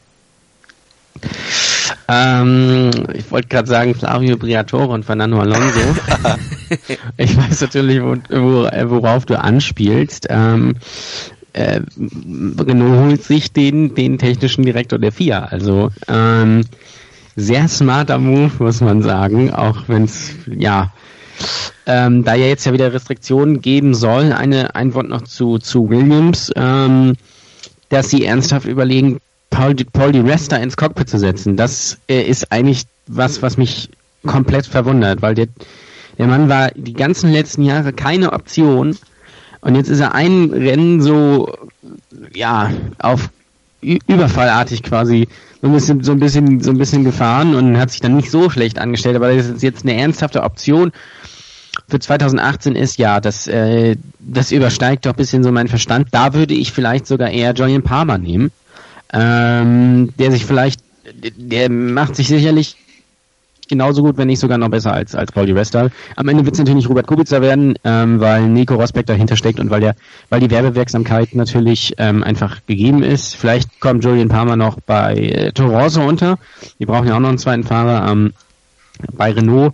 Ähm, ich wollte gerade sagen Flavio Briatore und Fernando Alonso. Ich weiß natürlich, wo, wo, worauf du anspielst. Ähm, äh, Renault holt sich den, den technischen Direktor der F I A. Also ähm, sehr smarter Move, muss man sagen, auch wenn es, ja, ähm, da ja jetzt ja wieder Restriktionen geben soll. Eine, ein Wort noch zu, zu Williams, ähm, dass sie ernsthaft überlegen, Paul, Paul Di Resta ins Cockpit zu setzen. Das äh, ist eigentlich was, was mich komplett verwundert, weil der, der Mann war die ganzen letzten Jahre keine Option und jetzt ist er ein Rennen so, ja, auf ü- überfallartig quasi so ein bisschen, so ein bisschen, so ein bisschen gefahren und hat sich dann nicht so schlecht angestellt, aber das ist jetzt eine ernsthafte Option für zweitausendachtzehn ist, ja, das, äh, das übersteigt doch ein bisschen so meinen Verstand. Da würde ich vielleicht sogar eher Jolyon Palmer nehmen. Ähm, der sich vielleicht, der macht sich sicherlich genauso gut, wenn nicht sogar noch besser als als Paul Di Resta. Am Ende wird es natürlich Robert Kubica werden, ähm, weil Nico Rosberg dahinter steckt und weil der, weil die Werbewirksamkeit natürlich ähm, einfach gegeben ist. Vielleicht kommt Jolyon Palmer noch bei äh, Toro Rosso unter. Die brauchen ja auch noch einen zweiten Fahrer. Ähm, bei Renault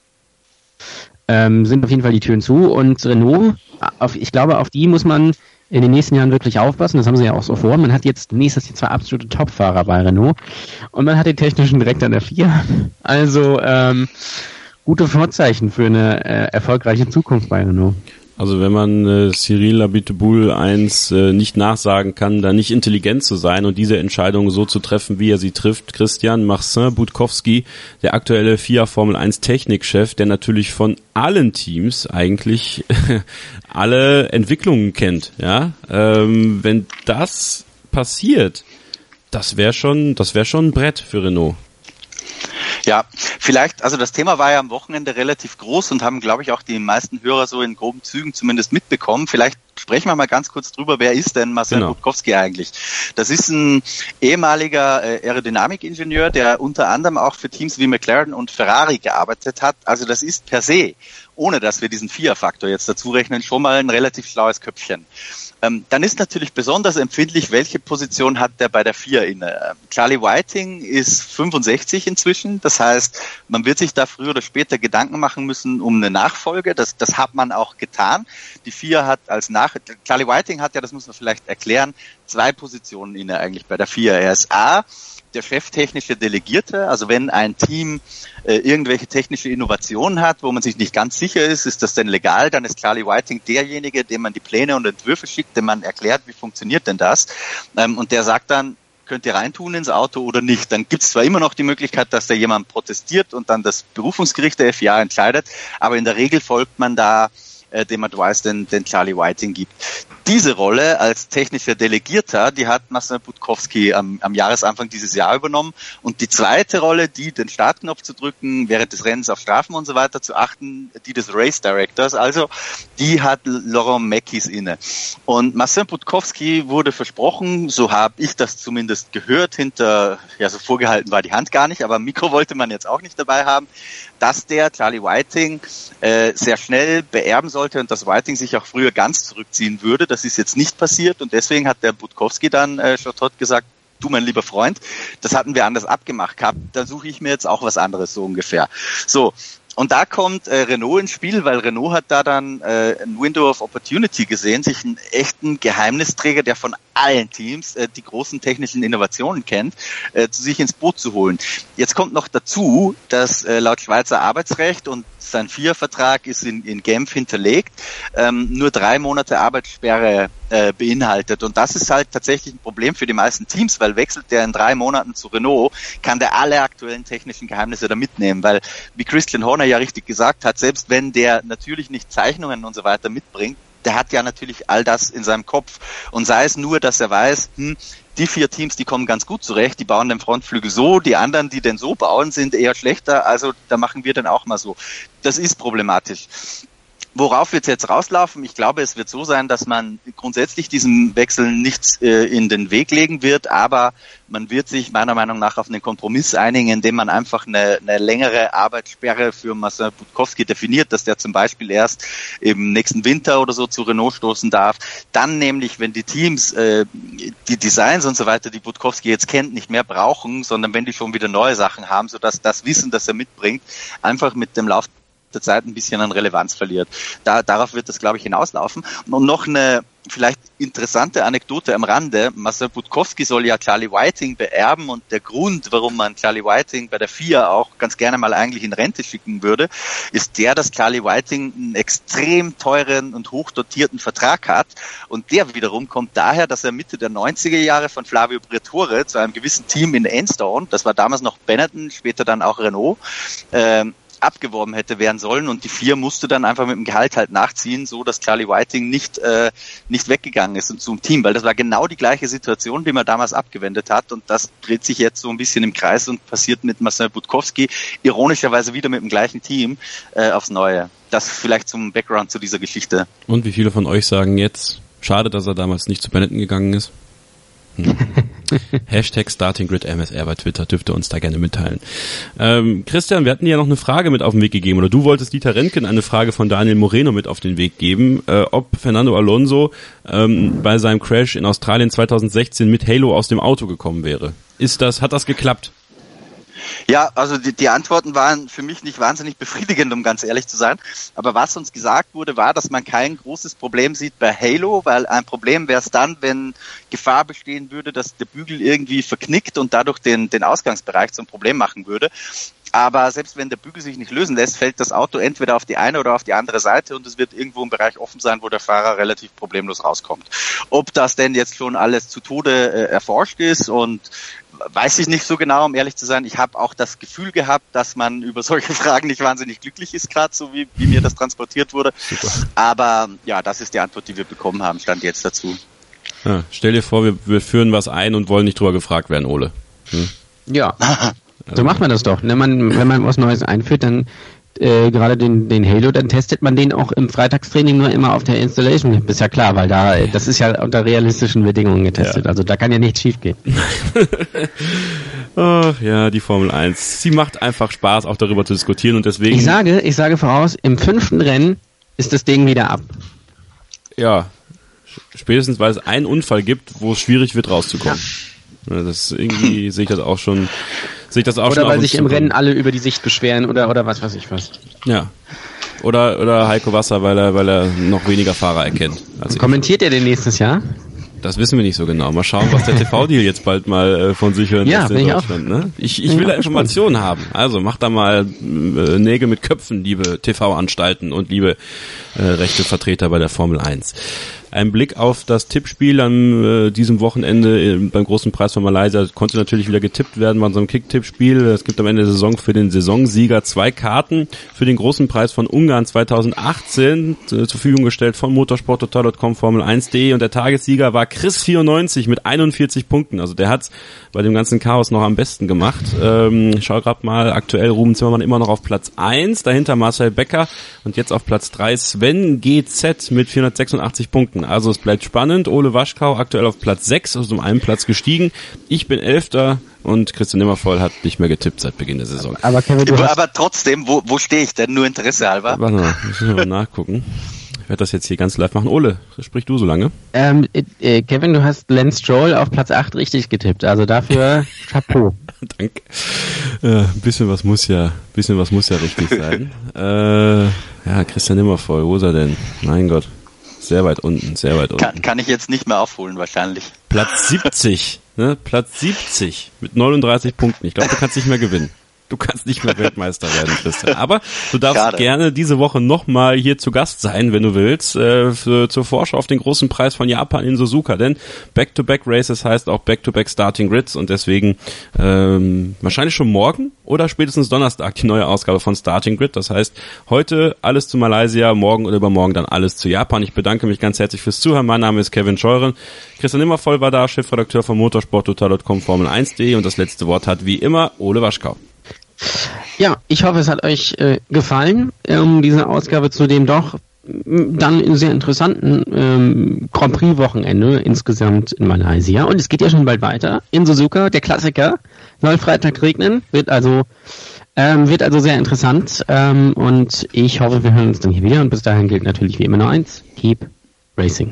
ähm, sind auf jeden Fall die Türen zu und Renault, auf, ich glaube, auf die muss man in den nächsten Jahren wirklich aufpassen, das haben sie ja auch so vor. Man hat jetzt nächstes Jahr zwei absolute Top-Fahrer bei Renault und man hat den technischen Direktor der F I A. Also ähm, gute Vorzeichen für eine äh, erfolgreiche Zukunft bei Renault. Also wenn man äh, Cyril Abiteboul eins äh, nicht nachsagen kann, da nicht intelligent zu sein und diese Entscheidung so zu treffen, wie er sie trifft, Christian Marcin Budkowski, der aktuelle F I A Formel eins Technikchef, der natürlich von allen Teams eigentlich alle Entwicklungen kennt, ja, ähm, wenn das passiert, das wäre schon, das wäre schon ein Brett für Renault. Ja, vielleicht, also das Thema war ja am Wochenende relativ groß und haben, glaube ich, auch die meisten Hörer so in groben Zügen zumindest mitbekommen. Vielleicht sprechen wir mal ganz kurz drüber, wer ist denn Marcin genau. Budkowski eigentlich? Das ist ein ehemaliger äh, Aerodynamikingenieur, der unter anderem auch für Teams wie McLaren und Ferrari gearbeitet hat. Also das ist per se, ohne dass wir diesen F I A-Faktor jetzt dazu rechnen, schon mal ein relativ schlaues Köpfchen. Ähm, dann ist natürlich besonders empfindlich, welche Position hat der bei der F I A inne. Ähm, Charlie Whiting ist fünfundsechzig inzwischen, das heißt, man wird sich da früher oder später Gedanken machen müssen um eine Nachfolge. Das, das hat man auch getan. Die F I A hat als Nach... Charlie Whiting hat ja, das muss man vielleicht erklären, zwei Positionen inne eigentlich bei der F I A. Er ist A, der cheftechnische Delegierte, also wenn ein Team äh, irgendwelche technische Innovationen hat, wo man sich nicht ganz sicher ist, ist das denn legal, dann ist Charlie Whiting derjenige, dem man die Pläne und Entwürfe schickt, dem man erklärt, wie funktioniert denn das, ähm, und der sagt dann, könnt ihr reintun ins Auto oder nicht. Dann gibt es zwar immer noch die Möglichkeit, dass da jemand protestiert und dann das Berufungsgericht der F I A entscheidet, aber in der Regel folgt man da äh, dem Advice, den, den Charlie Whiting gibt. Diese Rolle als technischer Delegierter, die hat Marcin Budkowski am, am Jahresanfang dieses Jahr übernommen. Und die zweite Rolle, die den Startknopf zu drücken, während des Rennens auf Strafen und so weiter zu achten, die des Race Directors, also die hat Laurent Mekies inne. Und Marcin Budkowski wurde versprochen, so habe ich das zumindest gehört, hinter, ja so vorgehalten war die Hand gar nicht, aber Mikro wollte man jetzt auch nicht dabei haben, dass der Charlie Whiting äh, sehr schnell beerben sollte und dass Whiting sich auch früher ganz zurückziehen würde. Das ist jetzt nicht passiert und deswegen hat der Budkowski dann äh, Chatot gesagt, du mein lieber Freund, das hatten wir anders abgemacht gehabt, dann suche ich mir jetzt auch was anderes so ungefähr. So. Und da kommt äh, Renault ins Spiel, weil Renault hat da dann äh, ein Window of Opportunity gesehen, sich einen echten Geheimnisträger, der von allen Teams äh, die großen technischen Innovationen kennt, äh, zu sich ins Boot zu holen. Jetzt kommt noch dazu, dass äh, laut Schweizer Arbeitsrecht und sein F I A-Vertrag ist in, in Genf hinterlegt, ähm, nur drei Monate Arbeitssperre äh, beinhaltet. Und das ist halt tatsächlich ein Problem für die meisten Teams, weil wechselt der in drei Monaten zu Renault, kann der alle aktuellen technischen Geheimnisse da mitnehmen, weil, wie Christian Horner ja richtig gesagt hat, selbst wenn der natürlich nicht Zeichnungen und so weiter mitbringt, der hat ja natürlich all das in seinem Kopf. Und sei es nur, dass er weiß, hm, die vier Teams, die kommen ganz gut zurecht, die bauen den Frontflügel so, die anderen, die den so bauen, sind eher schlechter, also da machen wir den auch mal so. Das ist problematisch. Worauf wird es jetzt rauslaufen? Ich glaube, es wird so sein, dass man grundsätzlich diesem Wechsel nichts äh, in den Weg legen wird, aber man wird sich meiner Meinung nach auf einen Kompromiss einigen, indem man einfach eine, eine längere Arbeitssperre für Marcin Budkowski definiert, dass der zum Beispiel erst im nächsten Winter oder so zu Renault stoßen darf. Dann nämlich, wenn die Teams äh, die Designs und so weiter, die Budkowski jetzt kennt, nicht mehr brauchen, sondern wenn die schon wieder neue Sachen haben, sodass das Wissen, das er mitbringt, einfach mit dem Lauf der Zeit ein bisschen an Relevanz verliert. Da, darauf wird das, glaube ich, hinauslaufen. Und noch eine vielleicht interessante Anekdote am Rande. Marcin Budkowski soll ja Charlie Whiting beerben und der Grund, warum man Charlie Whiting bei der F I A auch ganz gerne mal eigentlich in Rente schicken würde, ist der, dass Charlie Whiting einen extrem teuren und hochdotierten Vertrag hat und der wiederum kommt daher, dass er Mitte der neunziger Jahre von Flavio Briatore zu einem gewissen Team in Enstone, das war damals noch Benetton, später dann auch Renault, ähm, abgeworben hätte werden sollen und die vier musste dann einfach mit dem Gehalt halt nachziehen, so dass Charlie Whiting nicht äh, nicht weggegangen ist und zum Team, weil das war genau die gleiche Situation, die man damals abgewendet hat und das dreht sich jetzt so ein bisschen im Kreis und passiert mit Marcin Budkowski ironischerweise wieder mit dem gleichen Team äh, aufs Neue. Das vielleicht zum Background zu dieser Geschichte. Und wie viele von euch sagen jetzt, schade, dass er damals nicht zu Benetton gegangen ist? Hm. Hashtag StartingGrid M S R bei Twitter, dürft ihr uns da gerne mitteilen. Ähm, Christian, wir hatten dir ja noch eine Frage mit auf den Weg gegeben, oder du wolltest Dieter Rentgen eine Frage von Daniel Moreno mit auf den Weg geben, äh, ob Fernando Alonso ähm, bei seinem Crash in Australien zweitausendsechzehn mit Halo aus dem Auto gekommen wäre. Ist das, hat das geklappt? Ja, also die, die Antworten waren für mich nicht wahnsinnig befriedigend, um ganz ehrlich zu sein. Aber was uns gesagt wurde, war, dass man kein großes Problem sieht bei Halo, weil ein Problem wäre es dann, wenn Gefahr bestehen würde, dass der Bügel irgendwie verknickt und dadurch den, den Ausgangsbereich zum Problem machen würde. Aber selbst wenn der Bügel sich nicht lösen lässt, fällt das Auto entweder auf die eine oder auf die andere Seite und es wird irgendwo im Bereich offen sein, wo der Fahrer relativ problemlos rauskommt. Ob das denn jetzt schon alles zu Tode äh, erforscht ist und weiß ich nicht so genau, um ehrlich zu sein. Ich habe auch das Gefühl gehabt, dass man über solche Fragen nicht wahnsinnig glücklich ist, gerade so wie, wie mir das transportiert wurde. Super. Aber ja, das ist die Antwort, die wir bekommen haben, stand jetzt dazu. Ja, stell dir vor, wir, wir führen was ein und wollen nicht drüber gefragt werden, Ole. Hm? Ja, so macht man das doch. Wenn man, wenn man was Neues einführt, dann äh, gerade den, den Halo, dann testet man den auch im Freitagstraining nur immer auf der Installation. Ist ja klar, weil da das ist ja unter realistischen Bedingungen getestet. Ja. Also da kann ja nichts schief gehen. Ach ja, die Formel eins. Sie macht einfach Spaß, auch darüber zu diskutieren und deswegen... Ich sage, ich sage voraus, im fünften Rennen ist das Ding wieder ab. Ja, spätestens weil es einen Unfall gibt, wo es schwierig wird rauszukommen. Ja. Das irgendwie sehe ich das auch schon... Sehe ich das auch oder schon weil sich im Rennen alle über die Sicht beschweren oder oder was weiß ich was. Ja. Oder oder Heiko Wasser, weil er weil er noch weniger Fahrer erkennt. Als kommentiert er denn nächstes Jahr? Das wissen wir nicht so genau. Mal schauen, was der T V-Deal jetzt bald mal äh, von sich hören lässt in ich Deutschland. Ne? Ich, ich will da Informationen haben. Also macht da mal äh, Nägel mit Köpfen, liebe T V-Anstalten und liebe äh, rechte Vertreter bei der Formel eins. Ein Blick auf das Tippspiel an äh, diesem Wochenende äh, beim großen Preis von Malaysia konnte natürlich wieder getippt werden bei unserem Kick-Tippspiel. Es gibt am Ende der Saison für den Saisonsieger zwei Karten für den großen Preis von Ungarn zweitausendachtzehn äh, zur Verfügung gestellt von motorsport total punkt com, Formel eins punkt de, und der Tagessieger war Chris vierundneunzig mit einundvierzig Punkten. Also der hat's bei dem ganzen Chaos noch am besten gemacht. Ähm, ich schau grad mal, aktuell Ruben Zimmermann immer noch auf Platz eins, dahinter Marcel Becker und jetzt auf Platz drei Sven G Z mit vierhundertsechsundachtzig Punkten. Also es bleibt spannend. Ole Waschkau aktuell auf Platz sechs, also um einen Platz gestiegen. Ich bin Elfter und Christian Nimmervoll hat nicht mehr getippt seit Beginn der Saison. Aber, Kevin, du aber, hast aber trotzdem, wo, wo stehe ich denn? Nur Interesse halber. Warte mal, müssen wir mal nachgucken. Ich werde das jetzt hier ganz live machen. Ole, sprich du so lange. Ähm, äh, Kevin, du hast Lance Stroll auf Platz acht richtig getippt, also dafür Chapeau. Danke. Äh, ein bisschen was muss ja, bisschen was muss ja richtig sein. äh, ja, Christian Nimmervoll, wo ist er denn? Mein Gott. Sehr weit unten, sehr weit unten. Kann, kann ich jetzt nicht mehr aufholen, wahrscheinlich. Platz siebzig, ne? Platz siebzig mit neununddreißig Punkten. Ich glaube, du kannst nicht mehr gewinnen. Du kannst nicht mehr Weltmeister werden, Christian. Aber du darfst Schade. gerne diese Woche nochmal hier zu Gast sein, wenn du willst, äh, für, zur Vorschau auf den großen Preis von Japan in Suzuka. Denn Back-to-Back-Races heißt auch Back-to-Back Starting Grids und deswegen ähm, wahrscheinlich schon morgen oder spätestens Donnerstag die neue Ausgabe von Starting Grid. Das heißt, heute alles zu Malaysia, morgen oder übermorgen dann alles zu Japan. Ich bedanke mich ganz herzlich fürs Zuhören. Mein Name ist Kevin Scheuren. Christian Nimmervoll war da, Chefredakteur von motorsport total punkt com, Formel eins punkt de, und das letzte Wort hat wie immer Ole Waschkau. Ja, ich hoffe, es hat euch äh, gefallen, ähm, diese Ausgabe zu dem doch dann sehr interessanten ähm, Grand Prix-Wochenende insgesamt in Malaysia. Und es geht ja schon bald weiter in Suzuka, der Klassiker. Soll Freitag regnen, wird also ähm, wird also sehr interessant. Ähm, und ich hoffe, wir hören uns dann hier wieder. Und bis dahin gilt natürlich wie immer nur eins: Keep Racing.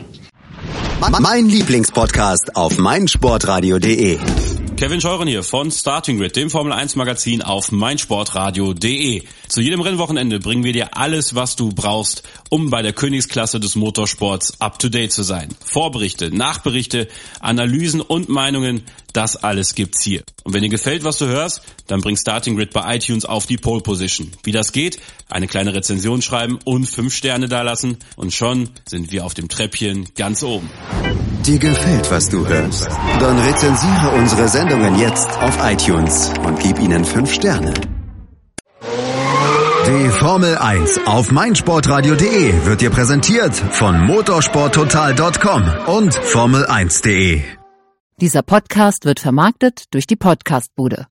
Mein Lieblingspodcast auf meinsportradio punkt de. Kevin Scheuren hier von Starting Grid, dem Formel eins Magazin auf meinsportradio punkt de. Zu jedem Rennwochenende bringen wir dir alles, was du brauchst, um bei der Königsklasse des Motorsports up to date zu sein. Vorberichte, Nachberichte, Analysen und Meinungen, das alles gibt's hier. Und wenn dir gefällt, was du hörst, dann bring Starting Grid bei iTunes auf die Pole Position. Wie das geht? Eine kleine Rezension schreiben und fünf Sterne dalassen und schon sind wir auf dem Treppchen ganz oben. Dir gefällt, was du hörst? Dann rezensiere unsere Sendungen jetzt auf iTunes und gib ihnen fünf Sterne. Die Formel eins auf meinsportradio punkt de wird dir präsentiert von motorsport total punkt com und Formel eins punkt de. Dieser Podcast wird vermarktet durch die Podcastbude.